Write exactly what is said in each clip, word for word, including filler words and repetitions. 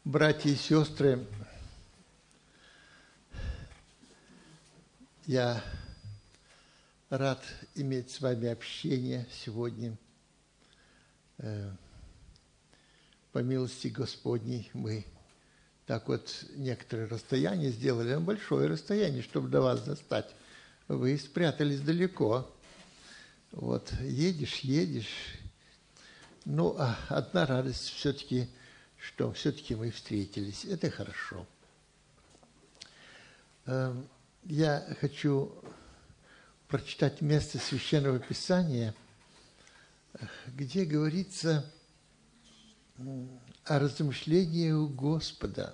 Братья и сестры, я рад иметь с вами общение сегодня. По милости Господней мы так вот некоторое расстояние сделали, но большое расстояние, чтобы до вас достать. Вы спрятались далеко. Вот, едешь, едешь. Ну, а одна радость все-таки, что все-таки мы встретились. Это хорошо. Я хочу прочитать место Священного Писания, где говорится о размышлении у Господа,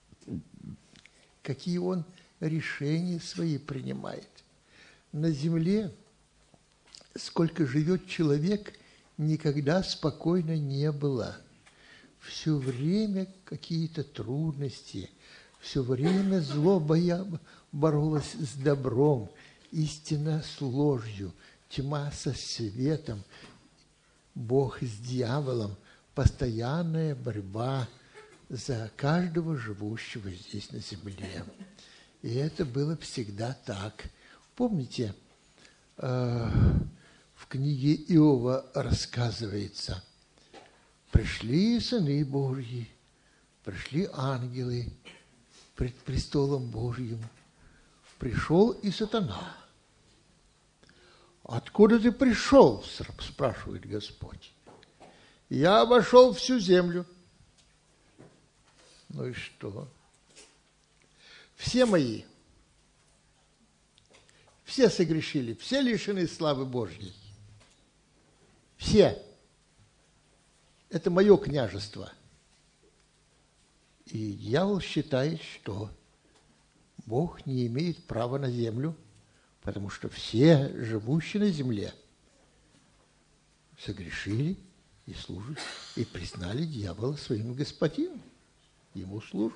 какие Он решения свои принимает. На земле, сколько живет человек, никогда спокойно не было. Все время какие-то трудности, все время зло боролось с добром, истина с ложью, тьма со светом, Бог с дьяволом, постоянная борьба за каждого живущего здесь на земле. И это было всегда так. Помните, в книге Иова рассказывается: пришли сыны Божьи, пришли ангелы пред престолом Божьим, пришел и сатана. Откуда ты пришел, спрашивает Господь. Я обошел всю землю. Ну и что? Все мои, все согрешили, все лишены славы Божьей. Все. Это мое княжество. И дьявол считает, что Бог не имеет права на землю, потому что все живущие на земле согрешили и служат, и признали дьявола своим господином. Ему служат.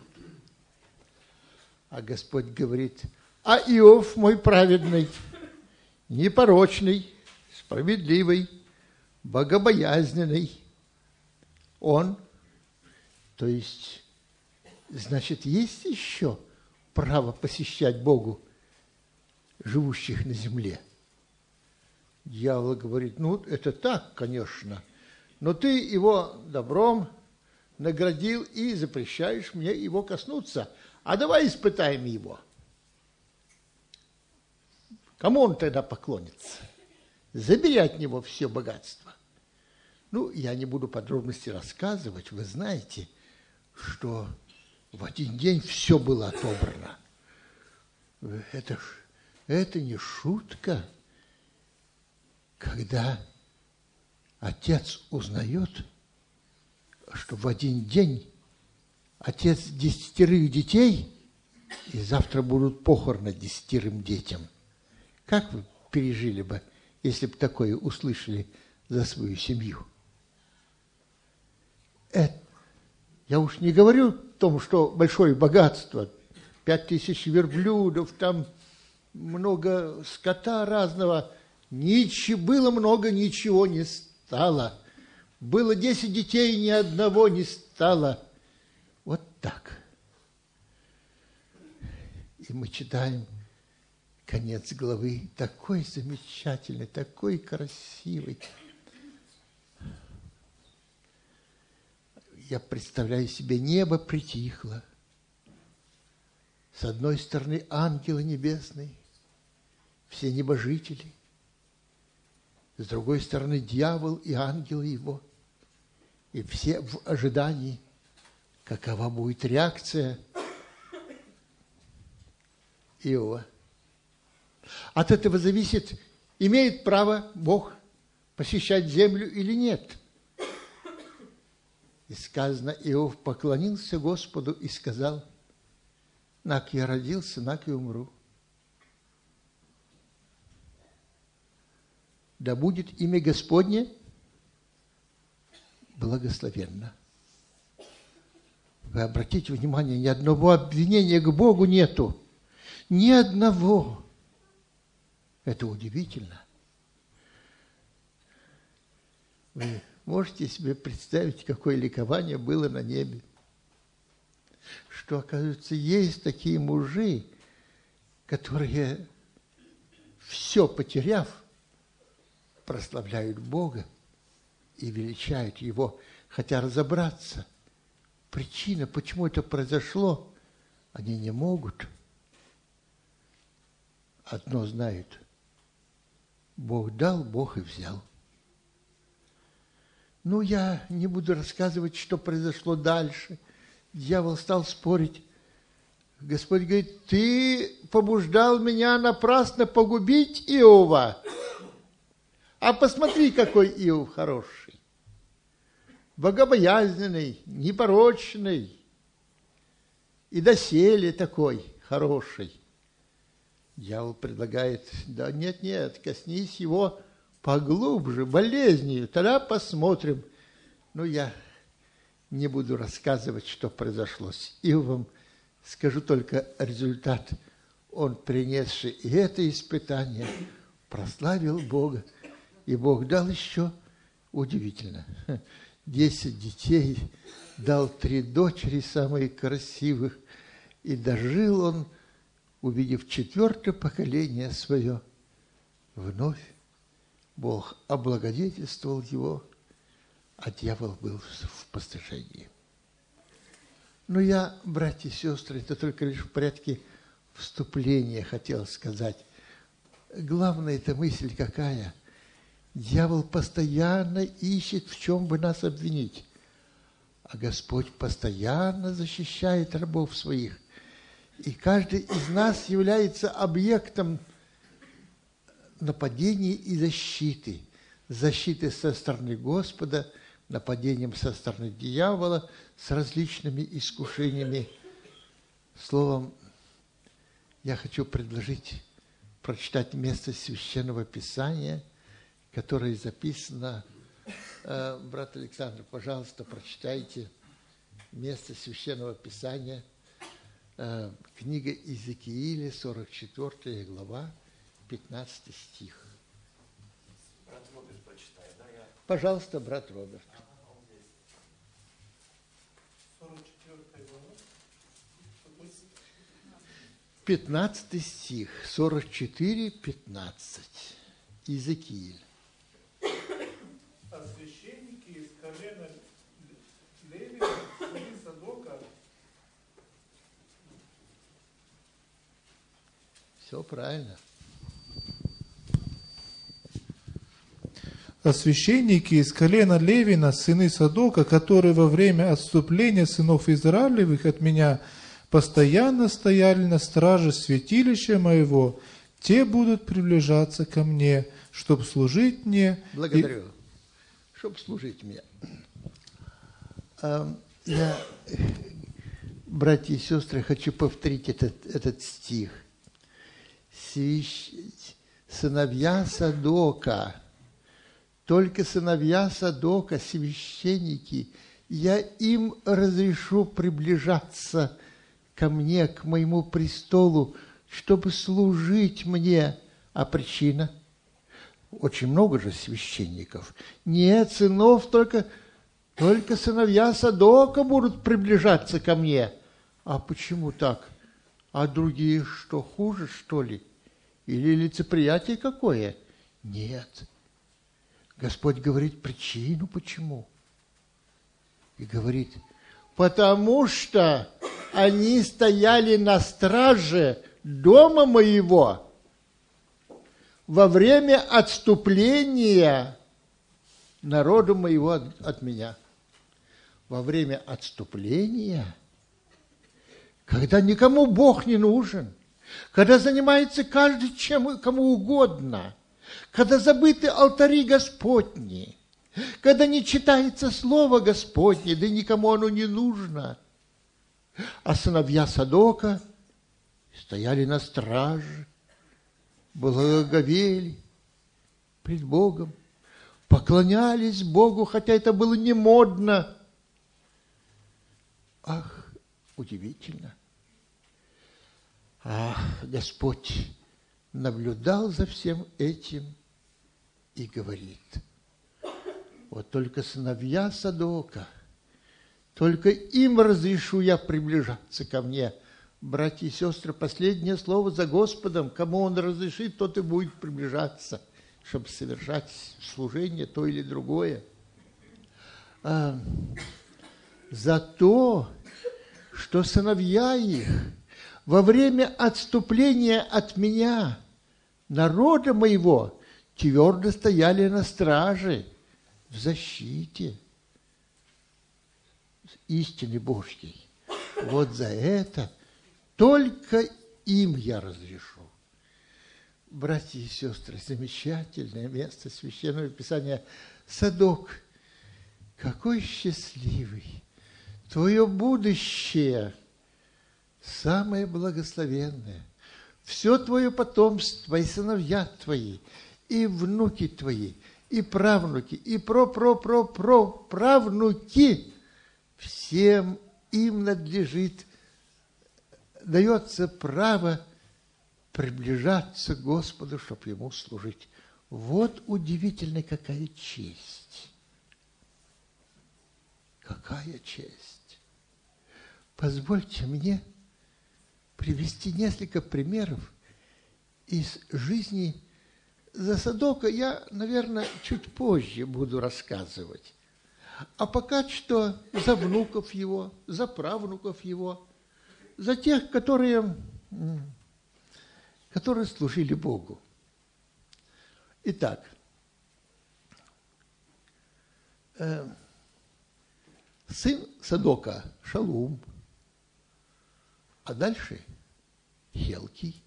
А Господь говорит: а Иов мой праведный, непорочный, справедливый, богобоязненный, он, то есть, значит, есть еще право посещать Богу живущих на земле. Дьявол говорит: ну, это так, конечно, но ты его добром наградил и запрещаешь мне его коснуться. А давай испытаем его. Кому он тогда поклонится? Забери от него все богатство. Ну, я не буду подробности рассказывать. Вы знаете, что в один день все было отобрано. Это ж, это не шутка, когда отец узнает, что в один день отец десятерых детей, и завтра будут похороны десятерым детям. Как вы пережили бы, если бы такое услышали за свою семью? Это, я уж не говорю о том, что большое богатство, пять тысяч верблюдов, там много скота разного, ничего, было много, ничего не стало. Было десять детей, ни одного не стало. Вот так. И мы читаем конец главы, такой замечательный, такой красивый. Я представляю себе, небо притихло. С одной стороны ангелы небесные, все небожители. С другой стороны дьявол и ангелы его. И все в ожидании, какова будет реакция Иова. От этого зависит, имеет право Бог посещать землю или нет. И сказано, Иов поклонился Господу и сказал: нак я родился, нак и умру. Да будет имя Господне благословенно. Вы обратите внимание, ни одного обвинения к Богу нету. Ни одного. Это удивительно. Вы можете себе представить, какое ликование было на небе? что, оказывается, есть такие мужи, которые, все потеряв, прославляют Бога и величают Его, хотя разобраться, причина, почему это произошло, они не могут. Одно знают: Бог дал, Бог и взял. Ну, я не буду рассказывать, что произошло дальше. Дьявол стал спорить. Господь говорит: ты побуждал меня напрасно погубить Иова. А посмотри, какой Иов хороший. Богобоязненный, непорочный. И доселе такой хороший. Дьявол предлагает: да нет, нет, коснись его поглубже, болезнью, тогда посмотрим. Ну, я не буду рассказывать, что произошло с Иовом, скажу только результат. Он, принесший и это испытание, прославил Бога, и Бог дал еще, удивительно, десять детей, дал три дочери, самые красивых, и дожил он, увидев четвертое поколение свое, вновь Бог облагодетельствовал его, а дьявол был в постыжении. Но я, братья и сестры, это только лишь в порядке вступления хотел сказать. Главная эта мысль какая? Дьявол постоянно ищет, в чем бы нас обвинить, а Господь постоянно защищает рабов своих. И каждый из нас является объектом нападения и защиты. Защиты со стороны Господа, нападением со стороны дьявола, с различными искушениями. Словом, я хочу предложить прочитать место Священного Писания, которое записано. Брат Александр, пожалуйста, прочитайте место Священного Писания. Книга Иезекииля, сорок четвёртая глава, пятнадцатый стих. Брат Роберт прочитает, да? Я... Пожалуйста, брат Роберт. сорок четвёртая глава. пятнадцатый стих, сорок четыре, пятнадцать. Иезекииль. А священники из колена Левина, сыны Садока. Все правильно. А священники из колена Левина, сыны Садока, которые во время отступления сынов Израилевых от меня постоянно стояли на страже святилища моего, те будут приближаться ко мне, чтобы служить мне. Благодарю. И... Чтобы служить мне. Я, братья и сестры, хочу повторить этот, этот стих. Свящ... Сыновья Садока, только сыновья Садока, священники, я им разрешу приближаться ко мне, к моему престолу, чтобы служить мне. А причина? Очень много же священников. Нет, сынов, только, только сыновья Садока будут приближаться ко мне. А почему так? А другие что, хуже, что ли? Или лицеприятие какое? Нет. Господь говорит причину, почему. И говорит: потому что они стояли на страже дома моего во время отступления народа моего от, от меня. Во время отступления, когда никому Бог не нужен, когда занимается каждый чем, кому угодно, когда забыты алтари Господни, когда не читается Слово Господне, да никому оно не нужно. А сыновья Садока стояли на страже, благоговели пред Богом, поклонялись Богу, хотя это было не модно. Ах, удивительно. Ах, Господь наблюдал за всем этим и говорит: вот только сыновья Садока, Только им разрешу я приближаться ко мне. Братья и сестры, последнее слово за Господом. Кому Он разрешит, тот и будет приближаться, чтобы совершать служение то или другое. А, за то, что сыновья их во время отступления от меня, народа моего, твердо стояли на страже, в защите истины Божьей. Вот за это только им я разрешу. Братья и сестры, замечательное место Священного Писания. Садок, какой счастливый! Твое будущее самое благословенное. Все твое потомство, и сыновья твои, и внуки твои, и правнуки, и про-про-про-про-правнуки, всем им надлежит, дается право приближаться к Господу, чтобы Ему служить. Вот удивительная какая честь. Какая честь. Позвольте мне привести несколько примеров из жизни. За Садока я, наверное, чуть позже буду рассказывать. А пока что за внуков его, за правнуков его, за тех, которые, которые служили Богу. Итак, э, сын Садока Шалум, а дальше Хелкий.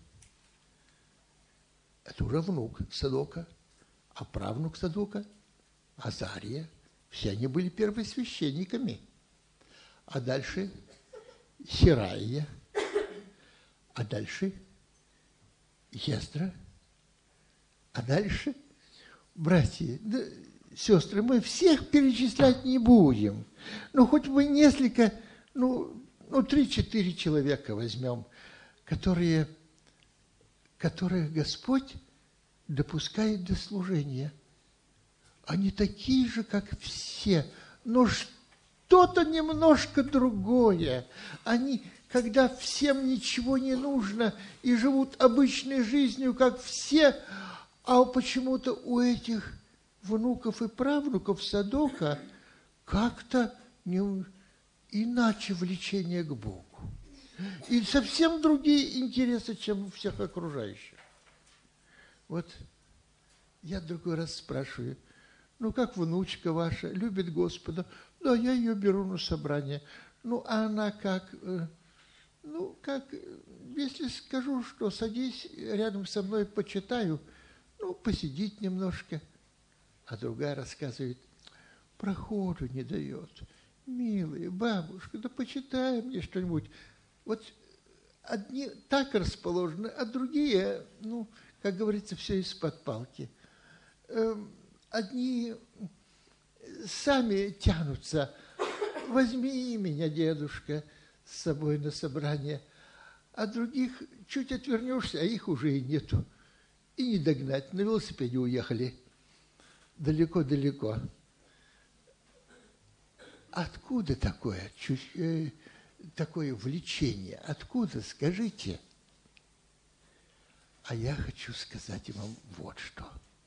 Это уже внук Садока, а правнук Садока Азария. Все они были первосвященниками. А дальше Хираия, а дальше Ездра, а дальше, братья, да, сестры, мы всех перечислять не будем. Ну, хоть бы несколько, ну, ну три-четыре человека возьмем, которые, которых Господь допускает до служения. Они такие же, как все, но что-то немножко другое. Они, когда всем ничего не нужно и живут обычной жизнью, как все, а почему-то у этих внуков и правнуков Садока как-то не, иначе влечение к Богу. И совсем другие интересы, чем у всех окружающих. Вот я другой раз спрашиваю, ну, как внучка ваша любит Господа? Да, я ее беру на собрание. Ну, а она как? Ну, как, если скажу, что садись рядом со мной, почитаю, ну, посидит немножко. А другая рассказывает, проходу не дает. Милая бабушка, да почитай мне что-нибудь. Вот одни так расположены, а другие, ну, как говорится, все из-под палки. Одни сами тянутся. Возьми меня, дедушка, с собой на собрание. А других чуть отвернешься, а их уже и нету. И не догнать. На велосипеде уехали. Далеко-далеко. Откуда такое, такое влечение? Откуда, скажите? А я хочу сказать вам вот что.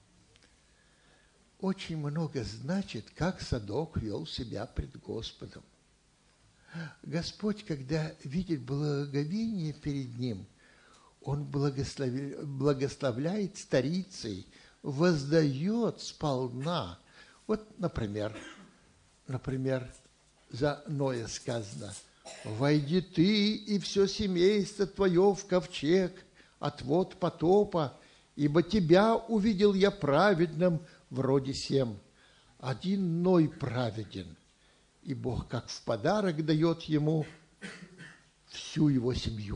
Очень много значит, как Садок вел себя пред Господом. Господь, когда видит благовение перед Ним, Он благословляет, благословляет старицей, воздает сполна. Вот, например, например, за Ноя сказано, «Войди ты и все семейство твое в ковчег, отвод потопа, ибо тебя увидел я праведным вроде сем. Один Ной праведен, и Бог как в подарок дает ему всю его семью.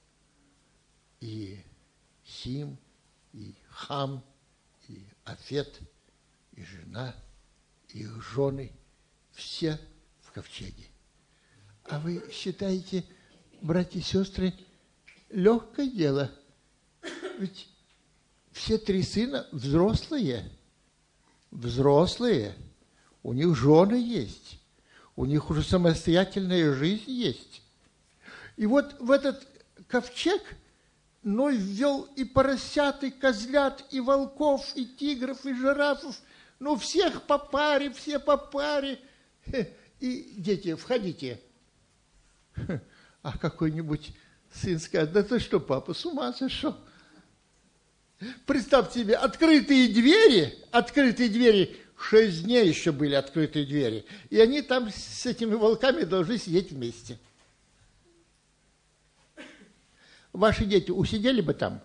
И Сим, и Хам, и Афет, и жена, и их жены, все в ковчеге. А вы считаете, братья и сестры, легкое дело? Ведь все три сына взрослые, взрослые, у них жены есть, У них уже самостоятельная жизнь есть. И вот в этот ковчег Ной ввел и поросят, и козлят, и волков, и тигров, и жирафов. Ну, всех по паре, все по паре. И дети, входите. А какой-нибудь сын скажет: да ты что, папа, с ума сошел? Представь себе, открытые двери, открытые двери, шесть дней еще были открытые двери, и они там с этими волками должны сидеть вместе. Ваши дети усидели бы там?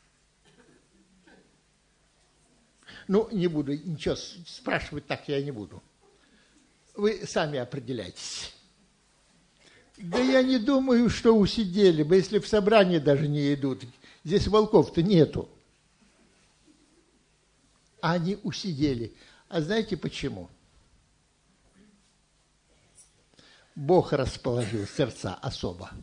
Ну, не буду, ничего, спрашивать так я не буду. Вы сами определяйтесь. Да я не думаю, что усидели бы, если в собрание даже не идут. Здесь волков-то нету. А они усидели. А знаете почему? Бог расположил сердца особо.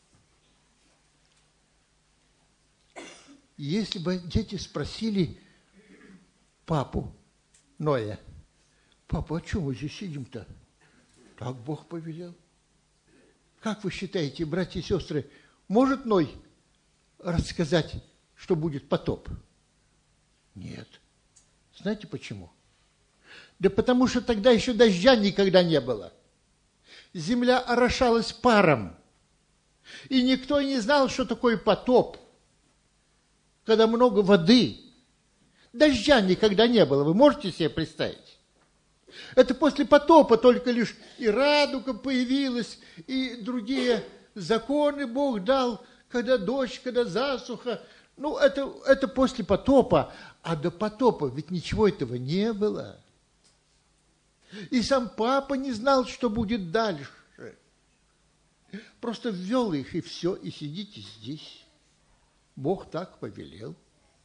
Если бы дети спросили папу Ноя: папа, а что мы здесь сидим-то? Так Бог повелел. Как вы считаете, братья и сестры, может Ной рассказать, что будет потоп? Нет. Знаете почему? Да потому что тогда еще дождя никогда не было. Земля орошалась паром. И никто не знал, что такое потоп, когда много воды. Дождя никогда не было. Вы можете себе представить? Это после потопа только лишь и радуга появилась, и другие законы Бог дал, когда дождь, когда засуха. Ну, это, это после потопа. А до потопа ведь ничего этого не было. И сам папа не знал, что будет дальше. Просто ввел их, и все, и сидите здесь. Бог так повелел.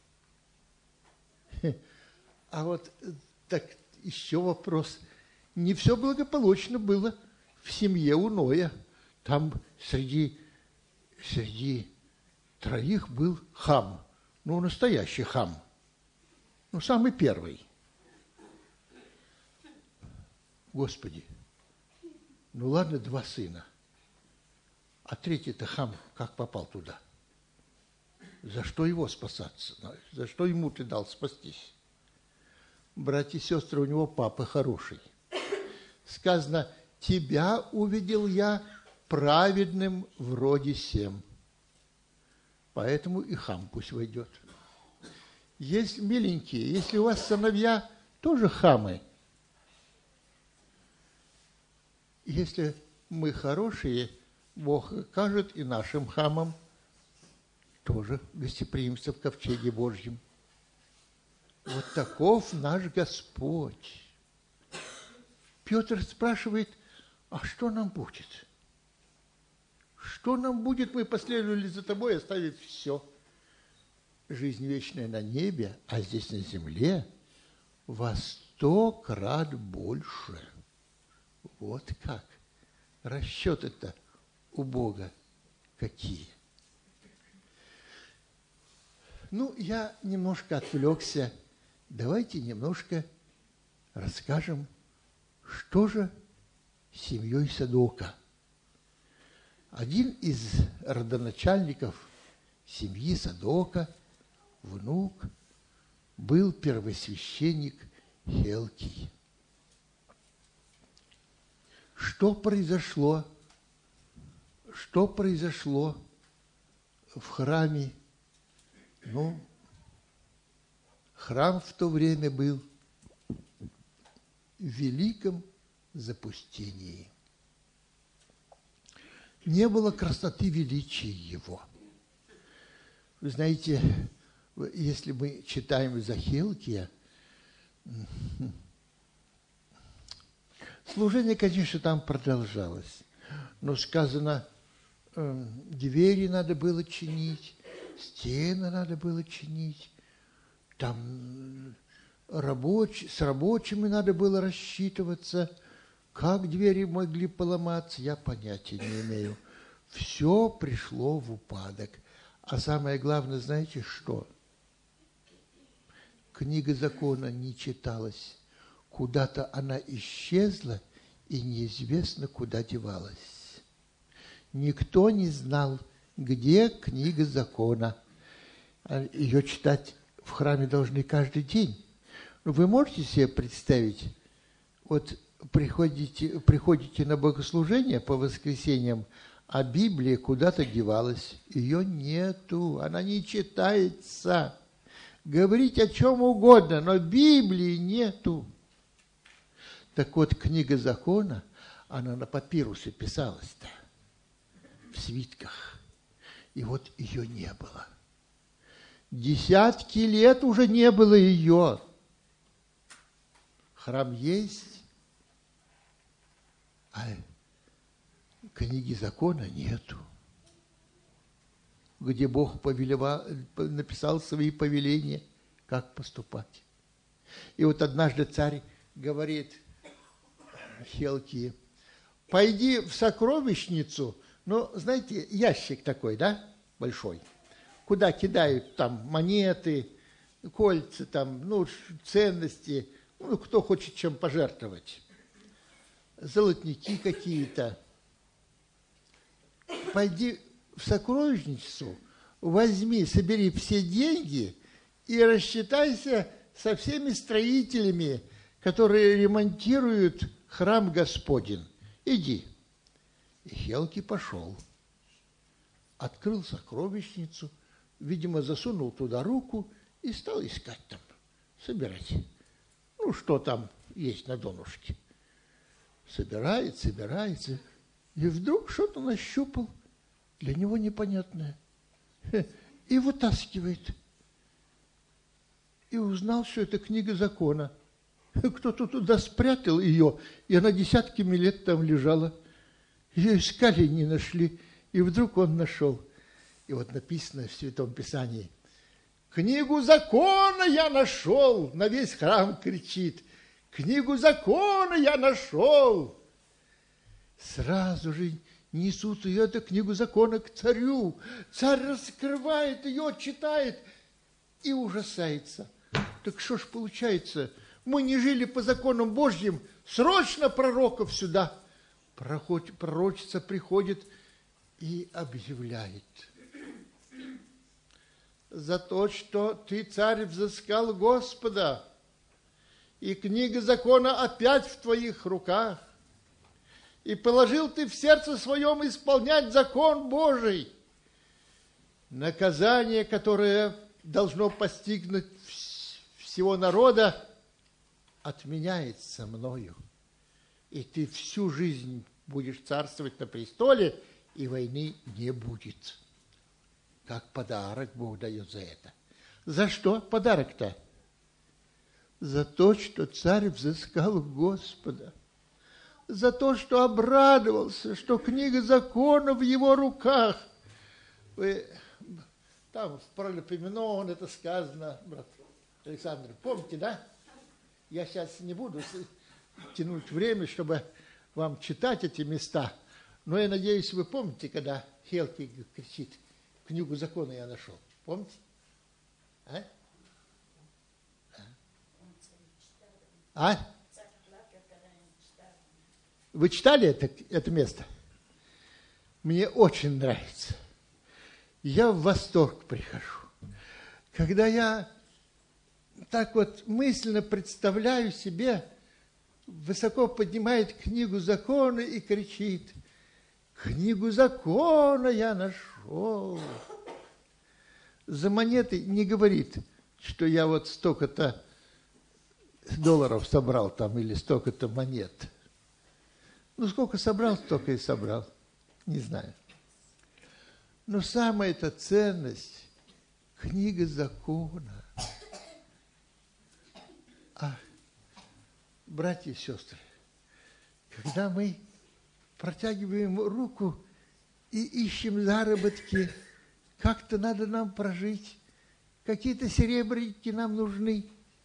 А вот так еще вопрос. Не все благополучно было в семье у Ноя. Там среди, среди троих был Хам. Ну, настоящий Хам. Ну, самый первый. Господи, ну ладно, два сына. А третий-то Хам как попал туда? За что его спасаться? За что ему ты дал спастись? Братья и сестры, у него папа хороший. Сказано: тебя увидел я праведным вроде сем. Поэтому и Хам пусть войдет. Есть миленькие, если у вас сыновья тоже хамы, если мы хорошие, Бог кажет и нашим хамам тоже гостеприимство в ковчеге Божьем. Вот таков наш Господь. Петр спрашивает: а что нам будет? Что нам будет? Мы последовали за тобой, оставив все. Жизнь вечная на небе, а здесь на земле во сто крат больше. Вот как. Расчеты-то у Бога какие. Ну, я немножко отвлекся. Давайте немножко расскажем, что же с семьей Садока. Один из родоначальников семьи Садока, внук, был первосвященник Хелкий. Что произошло? Что произошло в храме? Ну, храм в то время был в великом запустении. Не было красоты величия его. Вы знаете, если мы читаем из Хелкия, служение, конечно, там продолжалось, но сказано, двери надо было чинить, стены надо было чинить, там рабоч... с рабочими надо было рассчитываться. Как двери могли поломаться, я понятия не имею. Все пришло в упадок. А самое главное, знаете что? Книга закона не читалась. Куда-то она исчезла, и неизвестно, куда девалась. Никто не знал, где книга закона. Ее читать в храме должны каждый день. Но вы можете себе представить, вот приходите, приходите на богослужение по воскресеньям, а Библия куда-то девалась. Ее нету, она не читается. Говорить о чем угодно, но Библии нету. Так вот, книга закона, она на папирусе писалась-то, в свитках. И вот ее не было. Десятки лет уже не было ее. Храм есть, а книги закона нету. Где Бог повелевал, написал свои повеления, как поступать. И вот однажды царь говорит Хилкии: пойди в сокровищницу, ну, знаете, ящик такой, да, большой, куда кидают там монеты, кольца, там, ну, ценности, ну, кто хочет чем пожертвовать, золотники какие-то. Пойди в сокровищницу, возьми, собери все деньги и рассчитайся со всеми строителями, которые ремонтируют храм Господень. Иди. И Хилкий пошел. Открыл сокровищницу, видимо, засунул туда руку и стал искать там, собирать. Ну, что там есть на донышке. Собирает, собирается. И вдруг что-то нащупал, для него непонятное. И вытаскивает. И узнал, что это книга закона. Кто-то туда спрятал ее, и она десятками лет там лежала. Ее искали и не нашли. И вдруг он нашел. И вот написано в Святом Писании: книгу закона я нашел, на весь храм кричит. Книгу закона я нашел. Сразу же несут ее, эту книгу закона, к царю. Царь раскрывает ее, читает и ужасается. Так что ж получается? Мы не жили по законам Божьим, срочно пророков сюда. Пророчица приходит и объявляет: за то, что ты, царь, взыскал Господа, и книга закона опять в твоих руках, и положил ты в сердце своем исполнять закон Божий, наказание, которое должно постигнуть всего народа, отменяется мною, и ты всю жизнь будешь царствовать на престоле, и войны не будет. Как подарок Бог дает за это. За что подарок-то? За то, что царь взыскал Господа. За то, что обрадовался, что книга закона в его руках. Вы, там в Паралипоменон это сказано, брат Александр, помните, да? Я сейчас не буду тянуть время, чтобы вам читать эти места, но я надеюсь, вы помните, когда Хилкий кричит: книгу закона я нашел. Помните? А? А? Вы читали это, это место? Мне очень нравится. Я в восторг прихожу. Когда я так вот мысленно представляю себе, высоко поднимает книгу закона и кричит: книгу закона я нашел. За монеты не говорит, что я вот столько-то долларов собрал там или столько-то монет. Ну, сколько собрал, столько и собрал. Не знаю. Но самая эта ценность – книга закона. А, братья и сестры, когда мы протягиваем руку и ищем заработки, как-то надо нам прожить, какие-то серебряники нам нужны.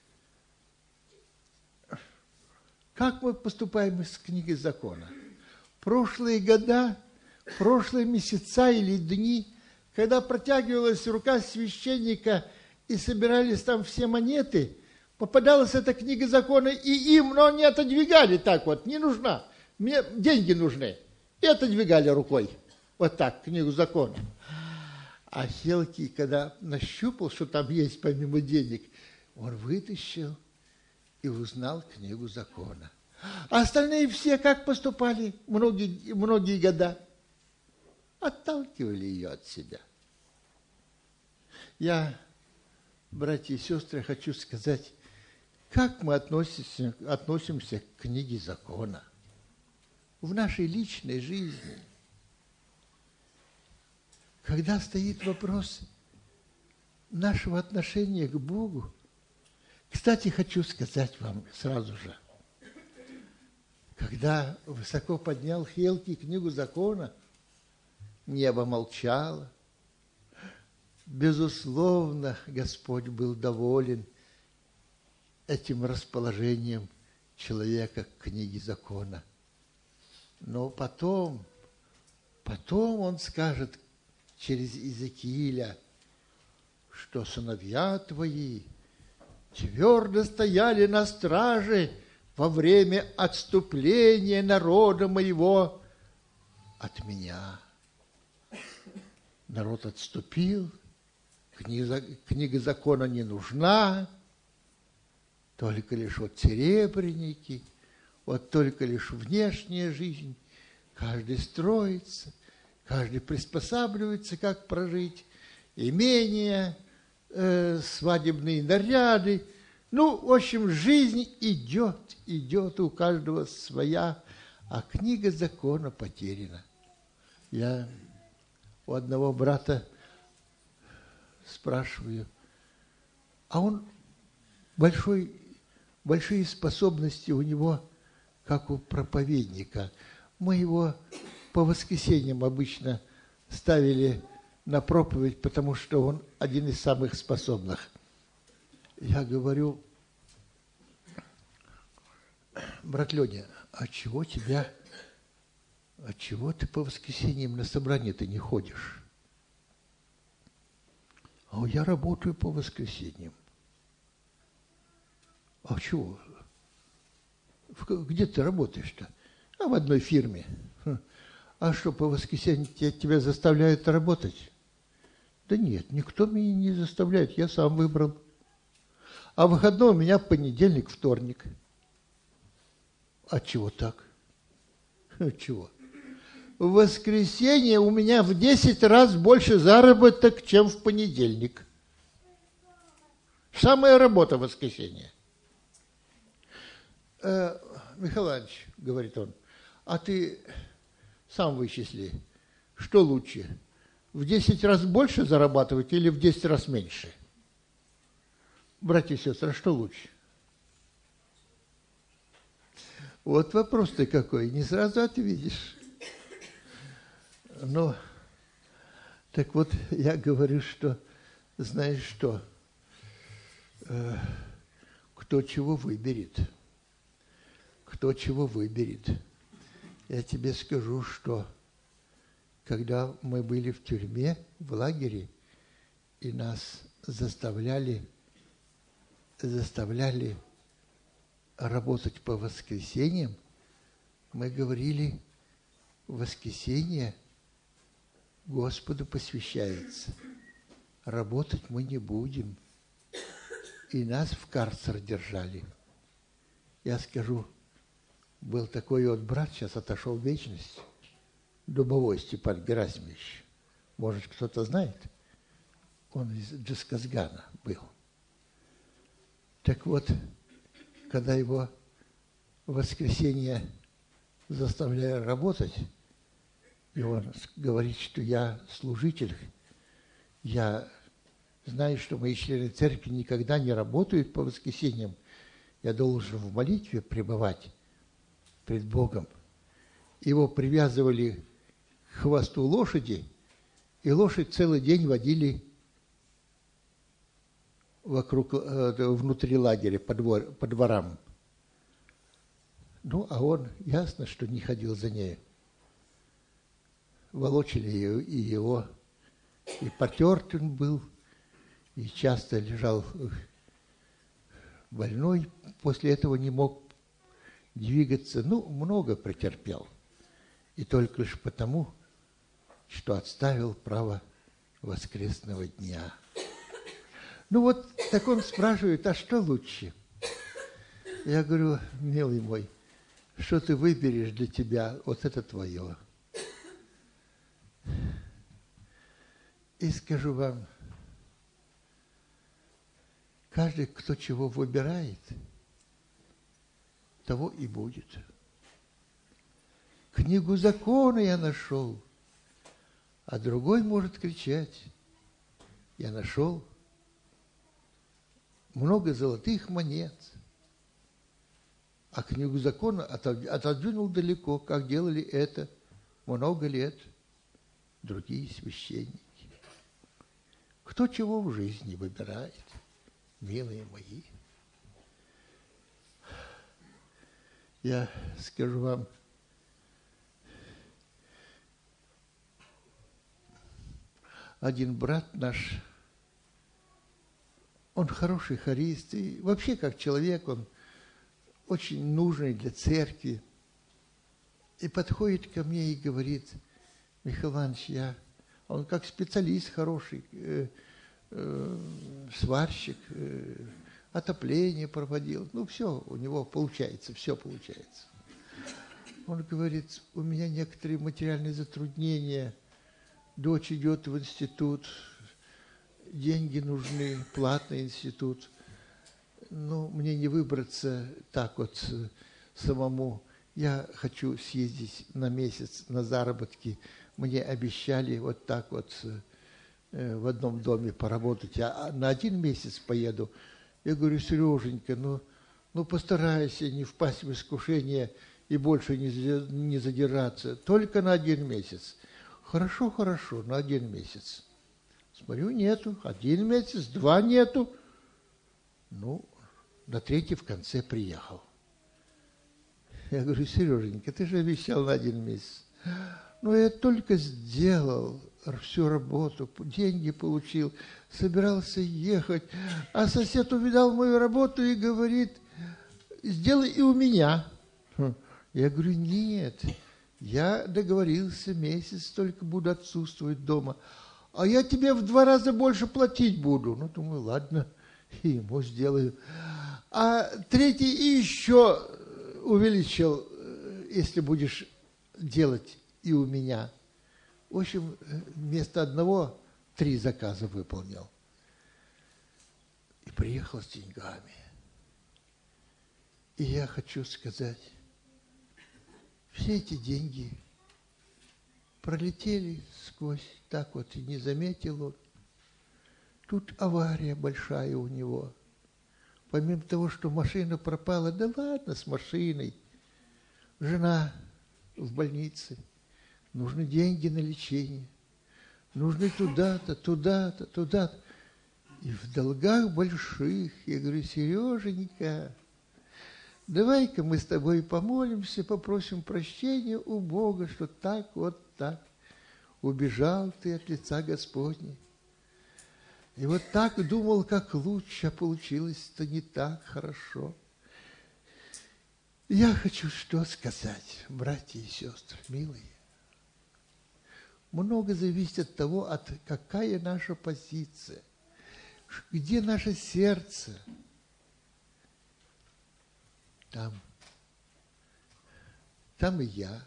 Как мы поступаем с книгой закона? Прошлые года, прошлые месяца или дни, когда протягивалась рука священника и собирались там все монеты, попадалась эта книга закона и им, но они отодвигали так вот, не нужна. мне деньги нужны. И отодвигали рукой. Вот так, книгу закона. А Хилкий, когда нащупал, что там есть помимо денег, он вытащил и узнал книгу закона. А остальные все как поступали многие, многие года? Отталкивали ее от себя. Я, братья и сестры, хочу сказать, как мы относимся, относимся к книге закона в нашей личной жизни. Когда стоит вопрос нашего отношения к Богу, кстати, хочу сказать вам сразу же, когда высоко поднял Хилкий книгу закона, небо молчало. Безусловно, Господь был доволен этим расположением человека к книге закона. Но потом, потом он скажет через Иезекииля, что сыновья твои твердо стояли на страже во время отступления народа моего от меня. Народ отступил, книга, книга закона не нужна, только лишь вот серебряники, вот только лишь внешняя жизнь. Каждый строится, каждый приспосабливается, как прожить, имения, э, свадебные наряды. Ну, в общем, жизнь идет, идет, у каждого своя, а книга закона потеряна. Я у одного брата спрашиваю, а он большой, большие способности у него, как у проповедника. Мы его по воскресеньям обычно ставили на проповедь, потому что он один из самых способных. Я говорю, брат Леня, а чего тебя, а чего ты по воскресеньям на собрание-то не ходишь? А я работаю по воскресеньям. А чего? Где ты работаешь-то? А в одной фирме. А что, по воскресеньям тебя заставляют работать? Да нет, никто меня не заставляет, я сам выбрал. А выходной у меня понедельник, вторник. А чего так? Чего? В воскресенье у меня в десять раз больше заработок, чем в понедельник. Самая работа в воскресенье. Э, Михаил Иванович, говорит он, а ты сам вычисли, что лучше, в десять раз больше зарабатывать или в десять раз меньше? Братья и сестры, что лучше? Вот вопрос-то какой, не сразу ответишь. Ну, так вот, я говорю, что, знаешь что, э, кто чего выберет, кто чего выберет. Я тебе скажу, что когда мы были в тюрьме, в лагере, и нас заставляли, заставляли работать по воскресеньям, мы говорили, воскресенье Господу посвящается. Работать мы не будем. И нас в карцер держали. Я скажу, был такой вот брат, сейчас отошел в вечность, Дубовой Степан Герасимович. Может, кто-то знает? Он из Джисказгана был. Так вот, когда его в воскресенье заставляли работать, и он говорит, что я служитель, я знаю, что мои члены церкви никогда не работают по воскресеньям, я должен в молитве пребывать пред Богом. Его привязывали к хвосту лошади, и лошадь целый день водили вокруг, внутри лагеря, по, двор, по дворам. Ну, а он, ясно, что не ходил за нею. Волочили ее, и его, и потертый он был, и часто лежал больной, после этого не мог двигаться, ну, много претерпел. И только лишь потому, что отставил право воскресного дня. Ну вот, так он спрашивает, а что лучше? Я говорю, милый мой, что ты выберешь для тебя, вот это твое. И скажу вам, каждый, кто чего выбирает, того и будет. Книгу закона я нашел, а другой может кричать. Я нашел много золотых монет, а книгу закона отодвинул далеко, как делали это много лет другие священники. Кто чего в жизни выбирает, милые мои. Я скажу вам, один брат наш, он хороший хорист, и вообще как человек, он очень нужный для церкви. И подходит ко мне и говорит, Михаил Иванович, я, он как специалист хороший, э, э, сварщик, э, отопление проводил, ну все у него получается, все получается. Он говорит, у меня некоторые материальные затруднения, дочь идет в институт, деньги нужны, платный институт. Ну, мне не выбраться так вот самому. Я хочу съездить на месяц на заработки. Мне обещали вот так вот э, в одном доме поработать. Я на один месяц поеду. Я говорю, Сереженька, ну, ну постарайся не впасть в искушение и больше не, не задираться. Только на один месяц. Хорошо, хорошо, на один месяц. Смотрю, нету. Один месяц, два нету. Ну, на третий в конце приехал. Я говорю, Сереженька, ты же обещал на один месяц. Ну, я только сделал всю работу, деньги получил, собирался ехать. А сосед увидал мою работу и говорит, сделай и у меня. Я говорю, нет, я договорился, месяц только буду отсутствовать дома. А я тебе в два раза больше платить буду. Ну, думаю, ладно, и ему сделаю. А третий и еще увеличил, если будешь делать и у меня. В общем, вместо одного три заказа выполнил. И приехал с деньгами. И я хочу сказать, все эти деньги пролетели сквозь, так вот и не заметил он. Тут авария большая у него. Помимо того, что машина пропала, да ладно с машиной. Жена в больнице. Нужны деньги на лечение. Нужны туда-то, туда-то, туда-то. И в долгах больших. Я говорю, Сереженька, давай-ка мы с тобой помолимся, попросим прощения у Бога, что так вот так убежал ты от лица Господня. И вот так думал, как лучше, а получилось-то не так хорошо. Я хочу что сказать, братья и сестры, милые. Много зависит от того, от какая наша позиция, где наше сердце. Там, там и я.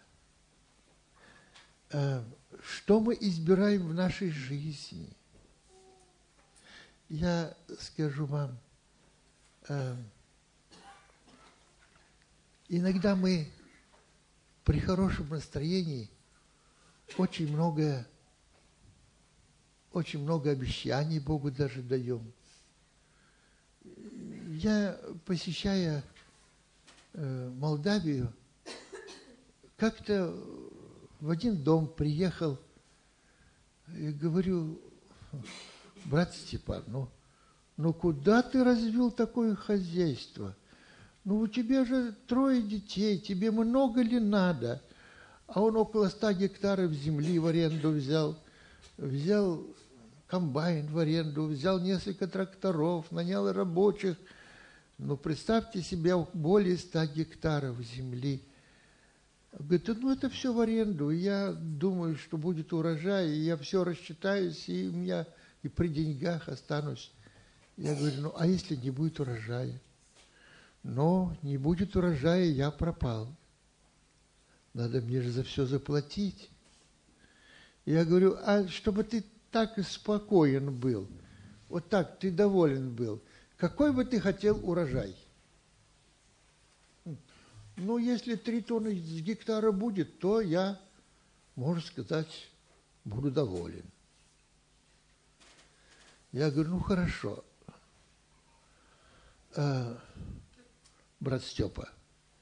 Что мы избираем в нашей жизни? Я скажу вам, иногда мы при хорошем настроении очень много, очень много обещаний Богу даже даем. Я, посещая э, Молдавию, как-то в один дом приехал и говорю, брат Степан, ну, ну куда ты развил такое хозяйство? Ну у тебя же трое детей, тебе много ли надо? А он около ста гектаров земли в аренду взял, взял комбайн в аренду, взял несколько тракторов, нанял рабочих. Ну, представьте себе более ста гектаров земли. Говорит, ну, это все в аренду. Я думаю, что будет урожай, и я все рассчитаюсь, и у меня и при деньгах останусь. Я говорю, ну, а если не будет урожая? Но не будет урожая, я пропал. Надо мне же за все заплатить. Я говорю, а чтобы ты так и спокоен был, вот так ты доволен был, какой бы ты хотел урожай? Ну, если три тонны с гектара будет, то я, можно сказать, буду доволен. Я говорю, ну, хорошо. А, брат Степа,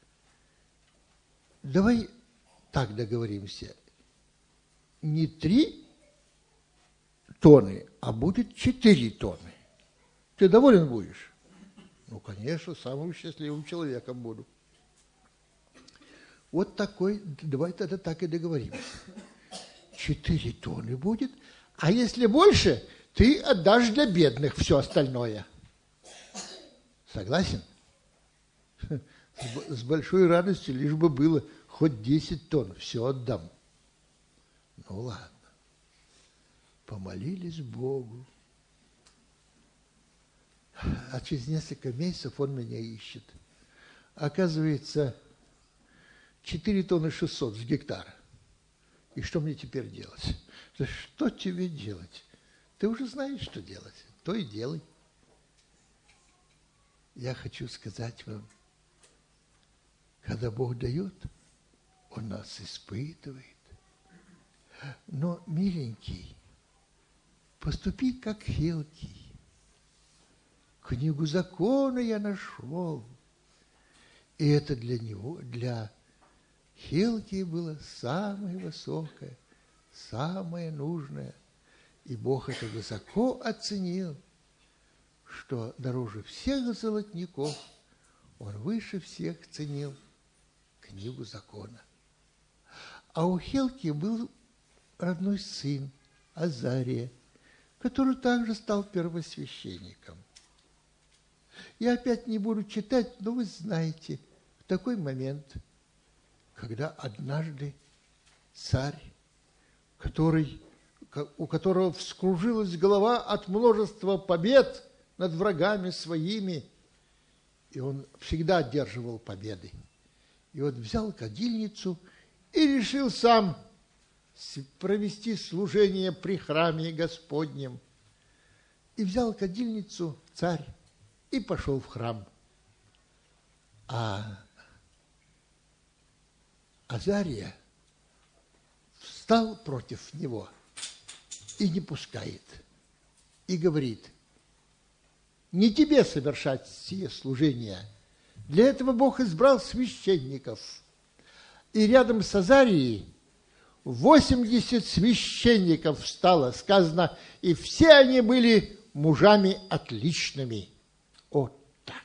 давай так договоримся. Не три тонны, а будет четыре тонны. Ты доволен будешь? Ну, конечно, самым счастливым человеком буду. Вот такой, давай тогда так и договоримся. Четыре тонны будет, а если больше, ты отдашь для бедных все остальное. Согласен? С большой радостью, лишь бы было хоть десять тонн, все отдам. Ну ладно. Помолились Богу. А через несколько месяцев он меня ищет. Оказывается, четыре тонны шестьсот с гектара. И что мне теперь делать? Да что тебе делать? Ты уже знаешь, что делать. То и делай. Я хочу сказать вам, когда Бог дает, Он нас испытывает. Но, миленький, поступи как Хилкий. Книгу закона я нашел. И это для него, для Хилкии было самое высокое, самое нужное. И Бог это высоко оценил, что дороже всех золотников Он выше всех ценил книгу закона. А у Хилкии был родной сын Азария, который также стал первосвященником. Я опять не буду читать, но вы знаете, в такой момент, когда однажды царь, который, у которого вскружилась голова от множества побед над врагами своими, и он всегда одерживал победы, и вот взял кадильницу и решил сам провести служение при храме Господнем. И взял кадильницу царь и пошел в храм. А Азария встал против него и не пускает. И говорит, не тебе совершать сие служение. Для этого Бог избрал священников. И рядом с Азарией восемьдесят священников встало, сказано, и все они были мужами отличными. Вот так.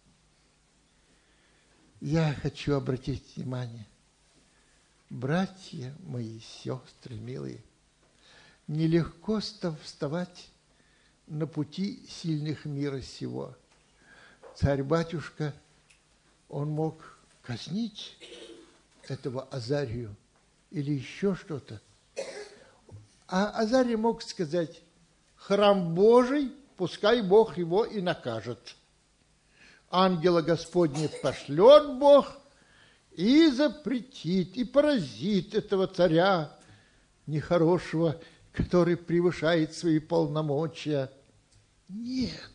Я хочу обратить внимание, братья мои, сестры милые, нелегко вставать на пути сильных мира сего. Царь-батюшка, он мог казнить этого Азарию или еще что-то. А Азарий мог сказать, храм Божий, пускай Бог его и накажет. Ангела Господня пошлет Бог и запретит, и поразит этого царя нехорошего, который превышает свои полномочия. Нет.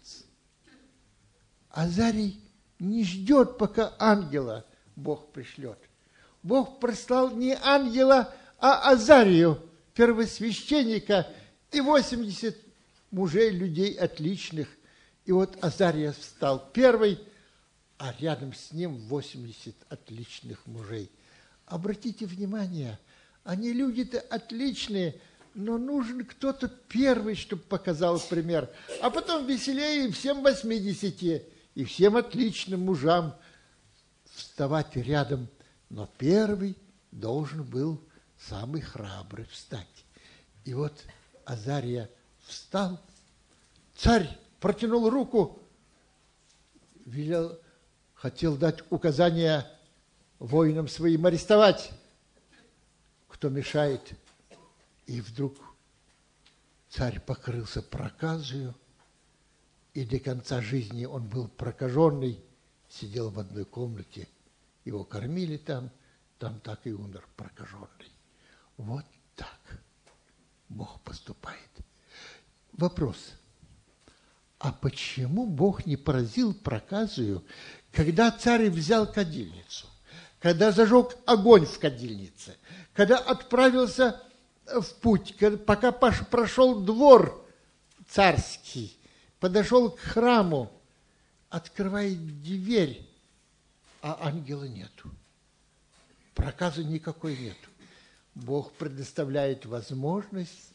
Азарий не ждет, пока ангела Бог пришлет. Бог прислал не ангела, а Азарию, первосвященника, и восемьдесят мужей, людей отличных. И вот Азария встал первый, а рядом с ним восемьдесят отличных мужей. Обратите внимание, они люди-то отличные, но нужен кто-то первый, чтобы показал пример. А потом веселее всем восьмидесяти и всем отличным мужам вставать рядом. Но первый должен был самый храбрый встать. И вот Азария встал, царь протянул руку, велел, хотел дать указания воинам своим арестовать, кто мешает. И вдруг царь покрылся проказою, и до конца жизни он был прокаженный, сидел в одной комнате, его кормили там, там так и умер прокаженный. Вот так Бог поступает. Вопрос. А почему Бог не поразил проказою, когда царь взял кадильницу, когда зажег огонь в кадильнице, когда отправился в путь, пока прошел двор царский, подошел к храму, открывает дверь, а ангела нету. Проказа никакой нету. Бог предоставляет возможность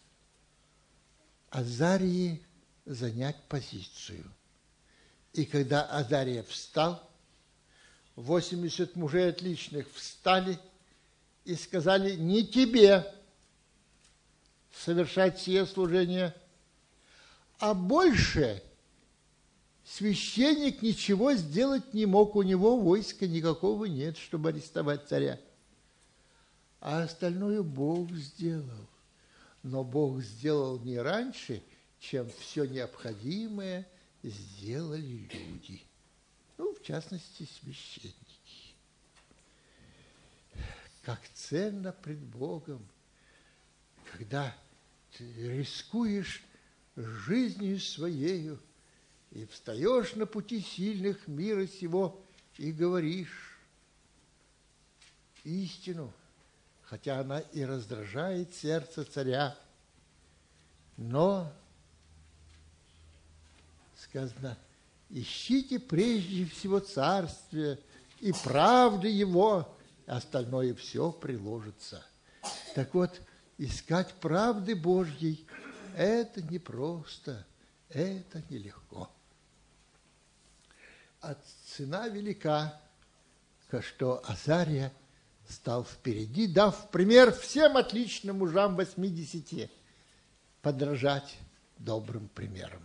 Азарии занять позицию. И когда Азария встал, восемьдесят мужей отличных встали и сказали: не тебе совершать сие служение, а больше священник ничего сделать не мог, у него войска никакого нет, чтобы арестовать царя. А остальное Бог сделал. Но Бог сделал не раньше, чем все необходимое сделали люди. Ну, в частности, священники. Как ценно пред Богом, когда ты рискуешь жизнью своею и встаешь на пути сильных мира сего и говоришь истину, хотя она и раздражает сердце царя, но сказано: ищите прежде всего царствие и правды его, остальное все приложится. Так вот, искать правды Божьей – это непросто, это нелегко. А цена велика, что Азария стал впереди, дав пример всем отличным мужам восьмидесяти подражать добрым примерам.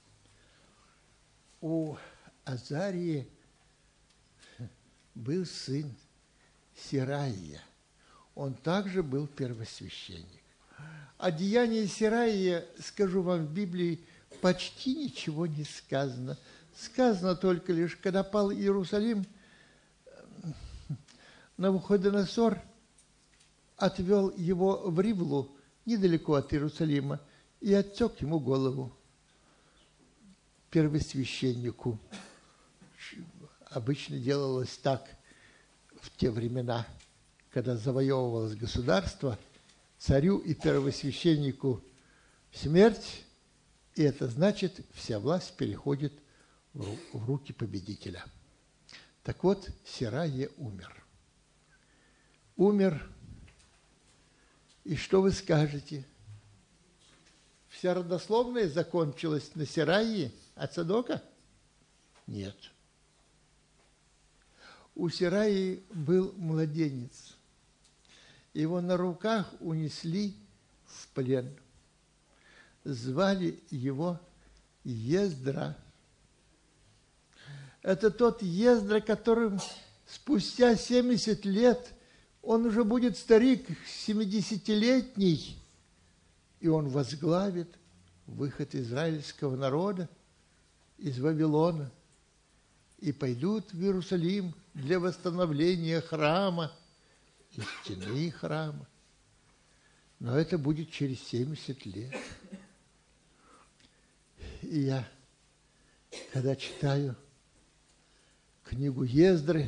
У Азарии был сын Сираия. Он также был первосвященник. О деянии Сираия, скажу вам, в Библии почти ничего не сказано. Сказано только лишь, когда пал Иерусалим, Навуходоносор отвел его в Ривлу, недалеко от Иерусалима, и отсек ему голову, первосвященнику. Обычно делалось так в те времена, когда завоевывалось государство, царю и первосвященнику смерть, и это значит, вся власть переходит в руки победителя. Так вот, Сираия умер. Умер, и что вы скажете? Вся родословная закончилась на Сираии от Цадока? Нет. У Сираии был младенец. Его на руках унесли в плен. Звали его Ездра. Это тот Ездра, которым спустя семьдесят лет он уже будет старик, семидесятилетний, и он возглавит выход израильского народа из Вавилона, и пойдут в Иерусалим для восстановления храма и стены храма. Но это будет через семьдесят лет. И я, когда читаю книгу Ездры,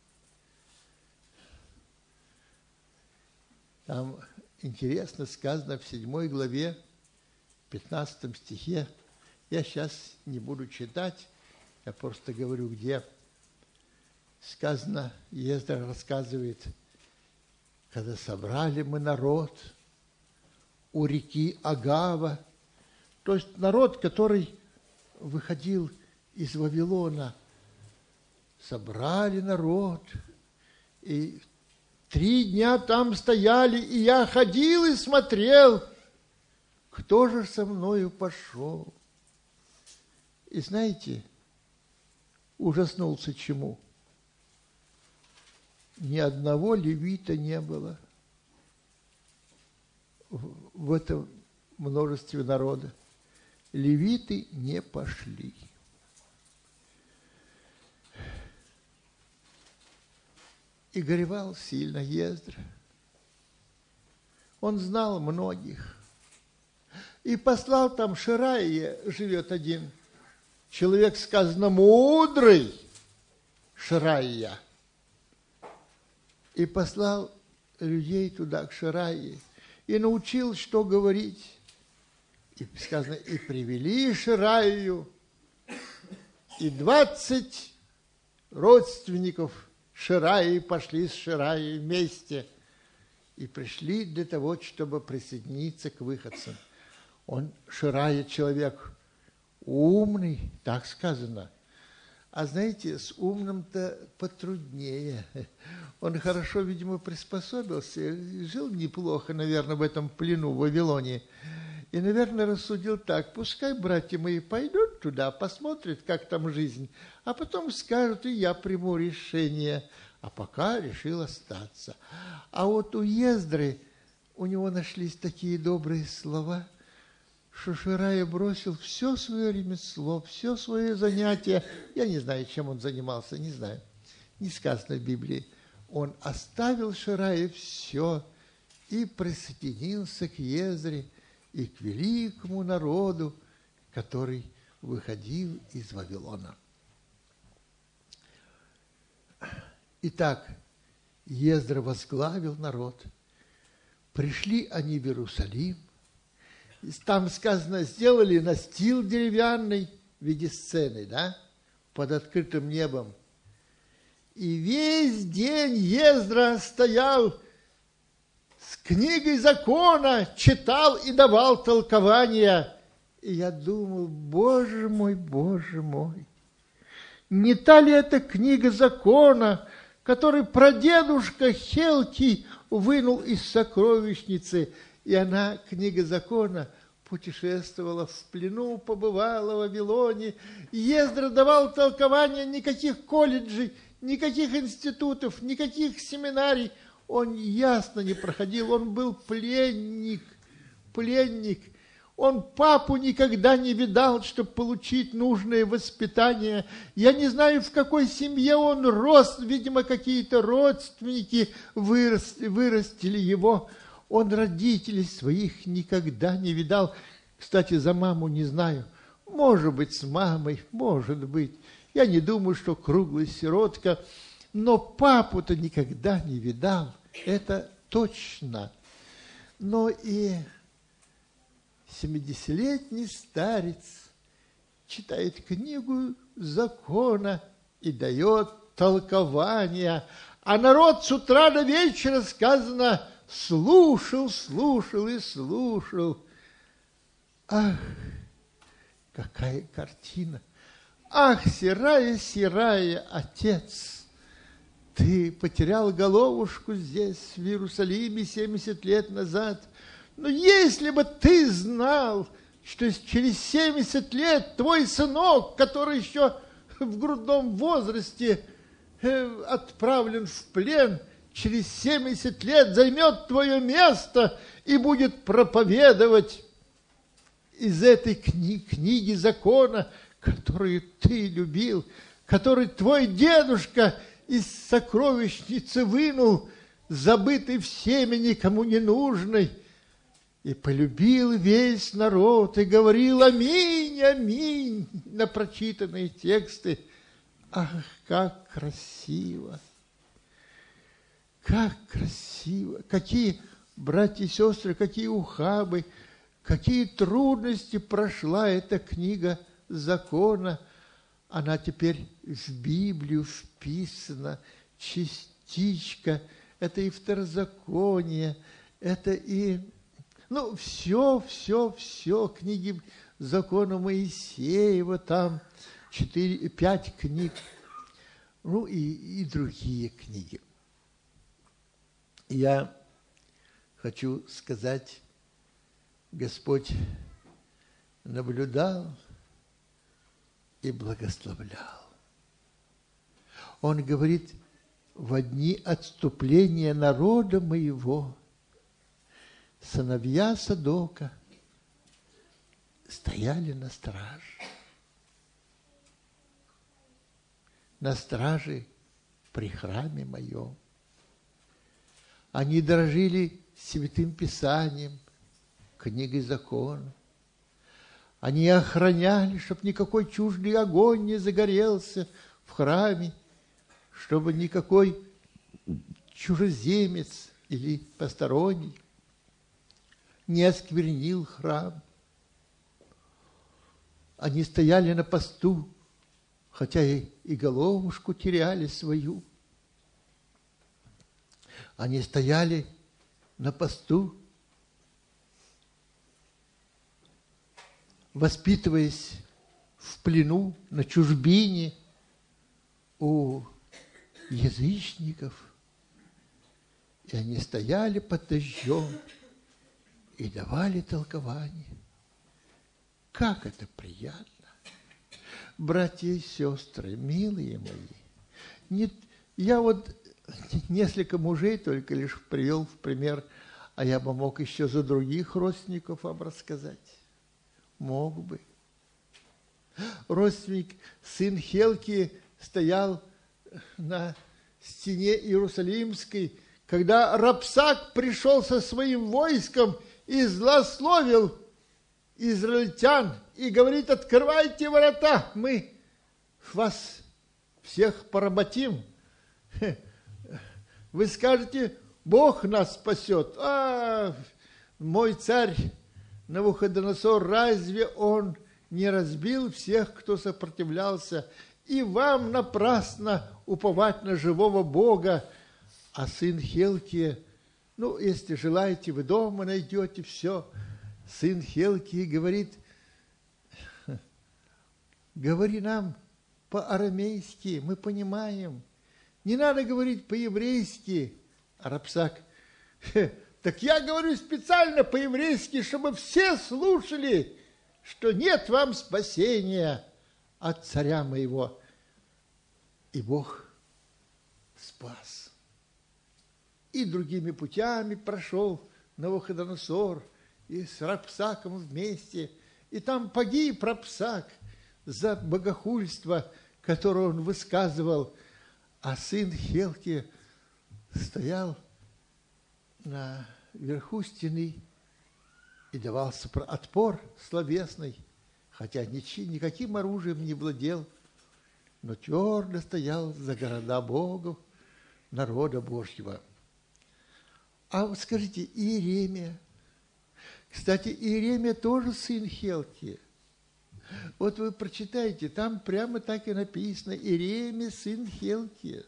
там интересно сказано в седьмой главе, пятнадцатом стихе, я сейчас не буду читать, я просто говорю, где сказано, Ездра рассказывает, когда собрали мы народ у реки Агава, то есть народ, который выходил из Вавилона, собрали народ, и три дня там стояли, и я ходил и смотрел, кто же со мною пошел. И знаете, ужаснулся чему? Ни одного левита не было в этом множестве народа. Левиты не пошли. И горевал сильно Ездра. Он знал многих. И послал там Шираия, живет один человек, сказано, мудрый Шираия. И послал людей туда, к Шираии, и научил, что говорить. И сказано, и привели Шираию, и двадцать родственников Шираи пошли с Шираей вместе и пришли для того, чтобы присоединиться к выходцам. Он, Ширая, человек умный, так сказано. А знаете, с умным-то потруднее. Он хорошо, видимо, приспособился, жил неплохо, наверное, в этом плену в Вавилоне. И, наверное, рассудил так: пускай братья мои пойдут туда, посмотрят, как там жизнь, а потом скажут, и я приму решение. А пока решил остаться. А вот у Ездры, у него нашлись такие добрые слова, что Ширая бросил все свое ремесло, все свое занятие. Я не знаю, чем он занимался, не знаю. Не сказано в Библии. Он оставил Ширая все и присоединился к Ездре и к великому народу, который выходил из Вавилона. Итак, Ездра возглавил народ. Пришли они в Иерусалим. Там сказано, сделали настил деревянный в виде сцены, да, под открытым небом. И весь день Ездра стоял с книгой закона, читал и давал толкования. И я думал, Боже мой, Боже мой, не та ли это книга закона, который прадедушка Хелкий вынул из сокровищницы? И она, книга закона, путешествовала в плену, побывала в Вавилоне. Ездра давал толкования, никаких колледжей, никаких институтов, никаких семинарий. Он ясно не проходил, он был пленник, пленник. Он папу никогда не видал, чтобы получить нужное воспитание. Я не знаю, в какой семье он рос, видимо, какие-то родственники вырастили, вырастили его. Он родителей своих никогда не видал. Кстати, за маму не знаю. Может быть, с мамой, может быть. Я не думаю, что круглая сиротка. Но папу-то никогда не видал. Это точно. Но и семидесятилетний старец читает книгу закона и дает толкования. А народ с утра до вечера, сказано, слушал, слушал и слушал. Ах, какая картина! Ах, Сирая, Сирая, отец, ты потерял головушку здесь, в Иерусалиме, семьдесят лет назад. Но если бы ты знал, что через семьдесят лет твой сынок, который еще в грудном возрасте отправлен в плен, через семьдесят лет займет твое место и будет проповедовать из этой кни- книги закона, которую ты любил, который твой дедушка из сокровищницы вынул, забытый всеми, никому не нужный, и полюбил весь народ, и говорил аминь, аминь на прочитанные тексты. Ах, как красиво! Как красиво! Какие, братья и сестры, какие ухабы, какие трудности прошла эта книга закона. Она теперь в Библию вписана, частичка. Это и второзаконие, это и... Ну, все, все, все, книги закона Моисеева, там четыре, пять книг, ну и, и другие книги. Я хочу сказать, Господь наблюдал и благословлял. Он говорит, в дни отступления народа моего сыновья Садока стояли на страже. На страже при храме моем. Они дорожили Святым Писанием, книгой закона. Они охраняли, чтобы никакой чуждый огонь не загорелся в храме, чтобы никакой чужеземец или посторонний не осквернил храм. Они стояли на посту, хотя и, и головушку теряли свою. Они стояли на посту, воспитываясь в плену, на чужбине у язычников. И они стояли под дождем и давали толкование. Как это приятно! Братья и сестры, милые мои, не, я вот несколько мужей только лишь привел в пример, а я бы мог еще за других родственников вам рассказать. Мог бы. Родственник, сын Хелки, стоял на стене Иерусалимской, когда Рапсак пришел со своим войском и злословил израильтян и говорит: открывайте ворота, мы вас всех поработим. Вы скажете, Бог нас спасет. А мой царь Навуходоносор, разве он не разбил всех, кто сопротивлялся? И вам напрасно уповать на живого Бога. А сын Хелкия, ну, если желаете, вы дома найдете все. Сын Хелкии говорит: говори нам по-арамейски, мы понимаем. Не надо говорить по-еврейски. А Рапсак: так я говорю специально по-еврейски, чтобы все слушали, что нет вам спасения от царя моего. И Бог спас. И другими путями прошел Навуходоносор, и с Рапсаком вместе. И там погиб Рапсак за богохульство, которое он высказывал. А сын Хелки стоял на верху стены и давал отпор словесный, хотя ничем, никаким оружием не владел, но твердо стоял за города Бога, народа Божьего. А вот скажите, Иеремия. Кстати, Иеремия тоже сын Хелки. Вот вы прочитаете, там прямо так и написано: Иеремия, сын Хелки.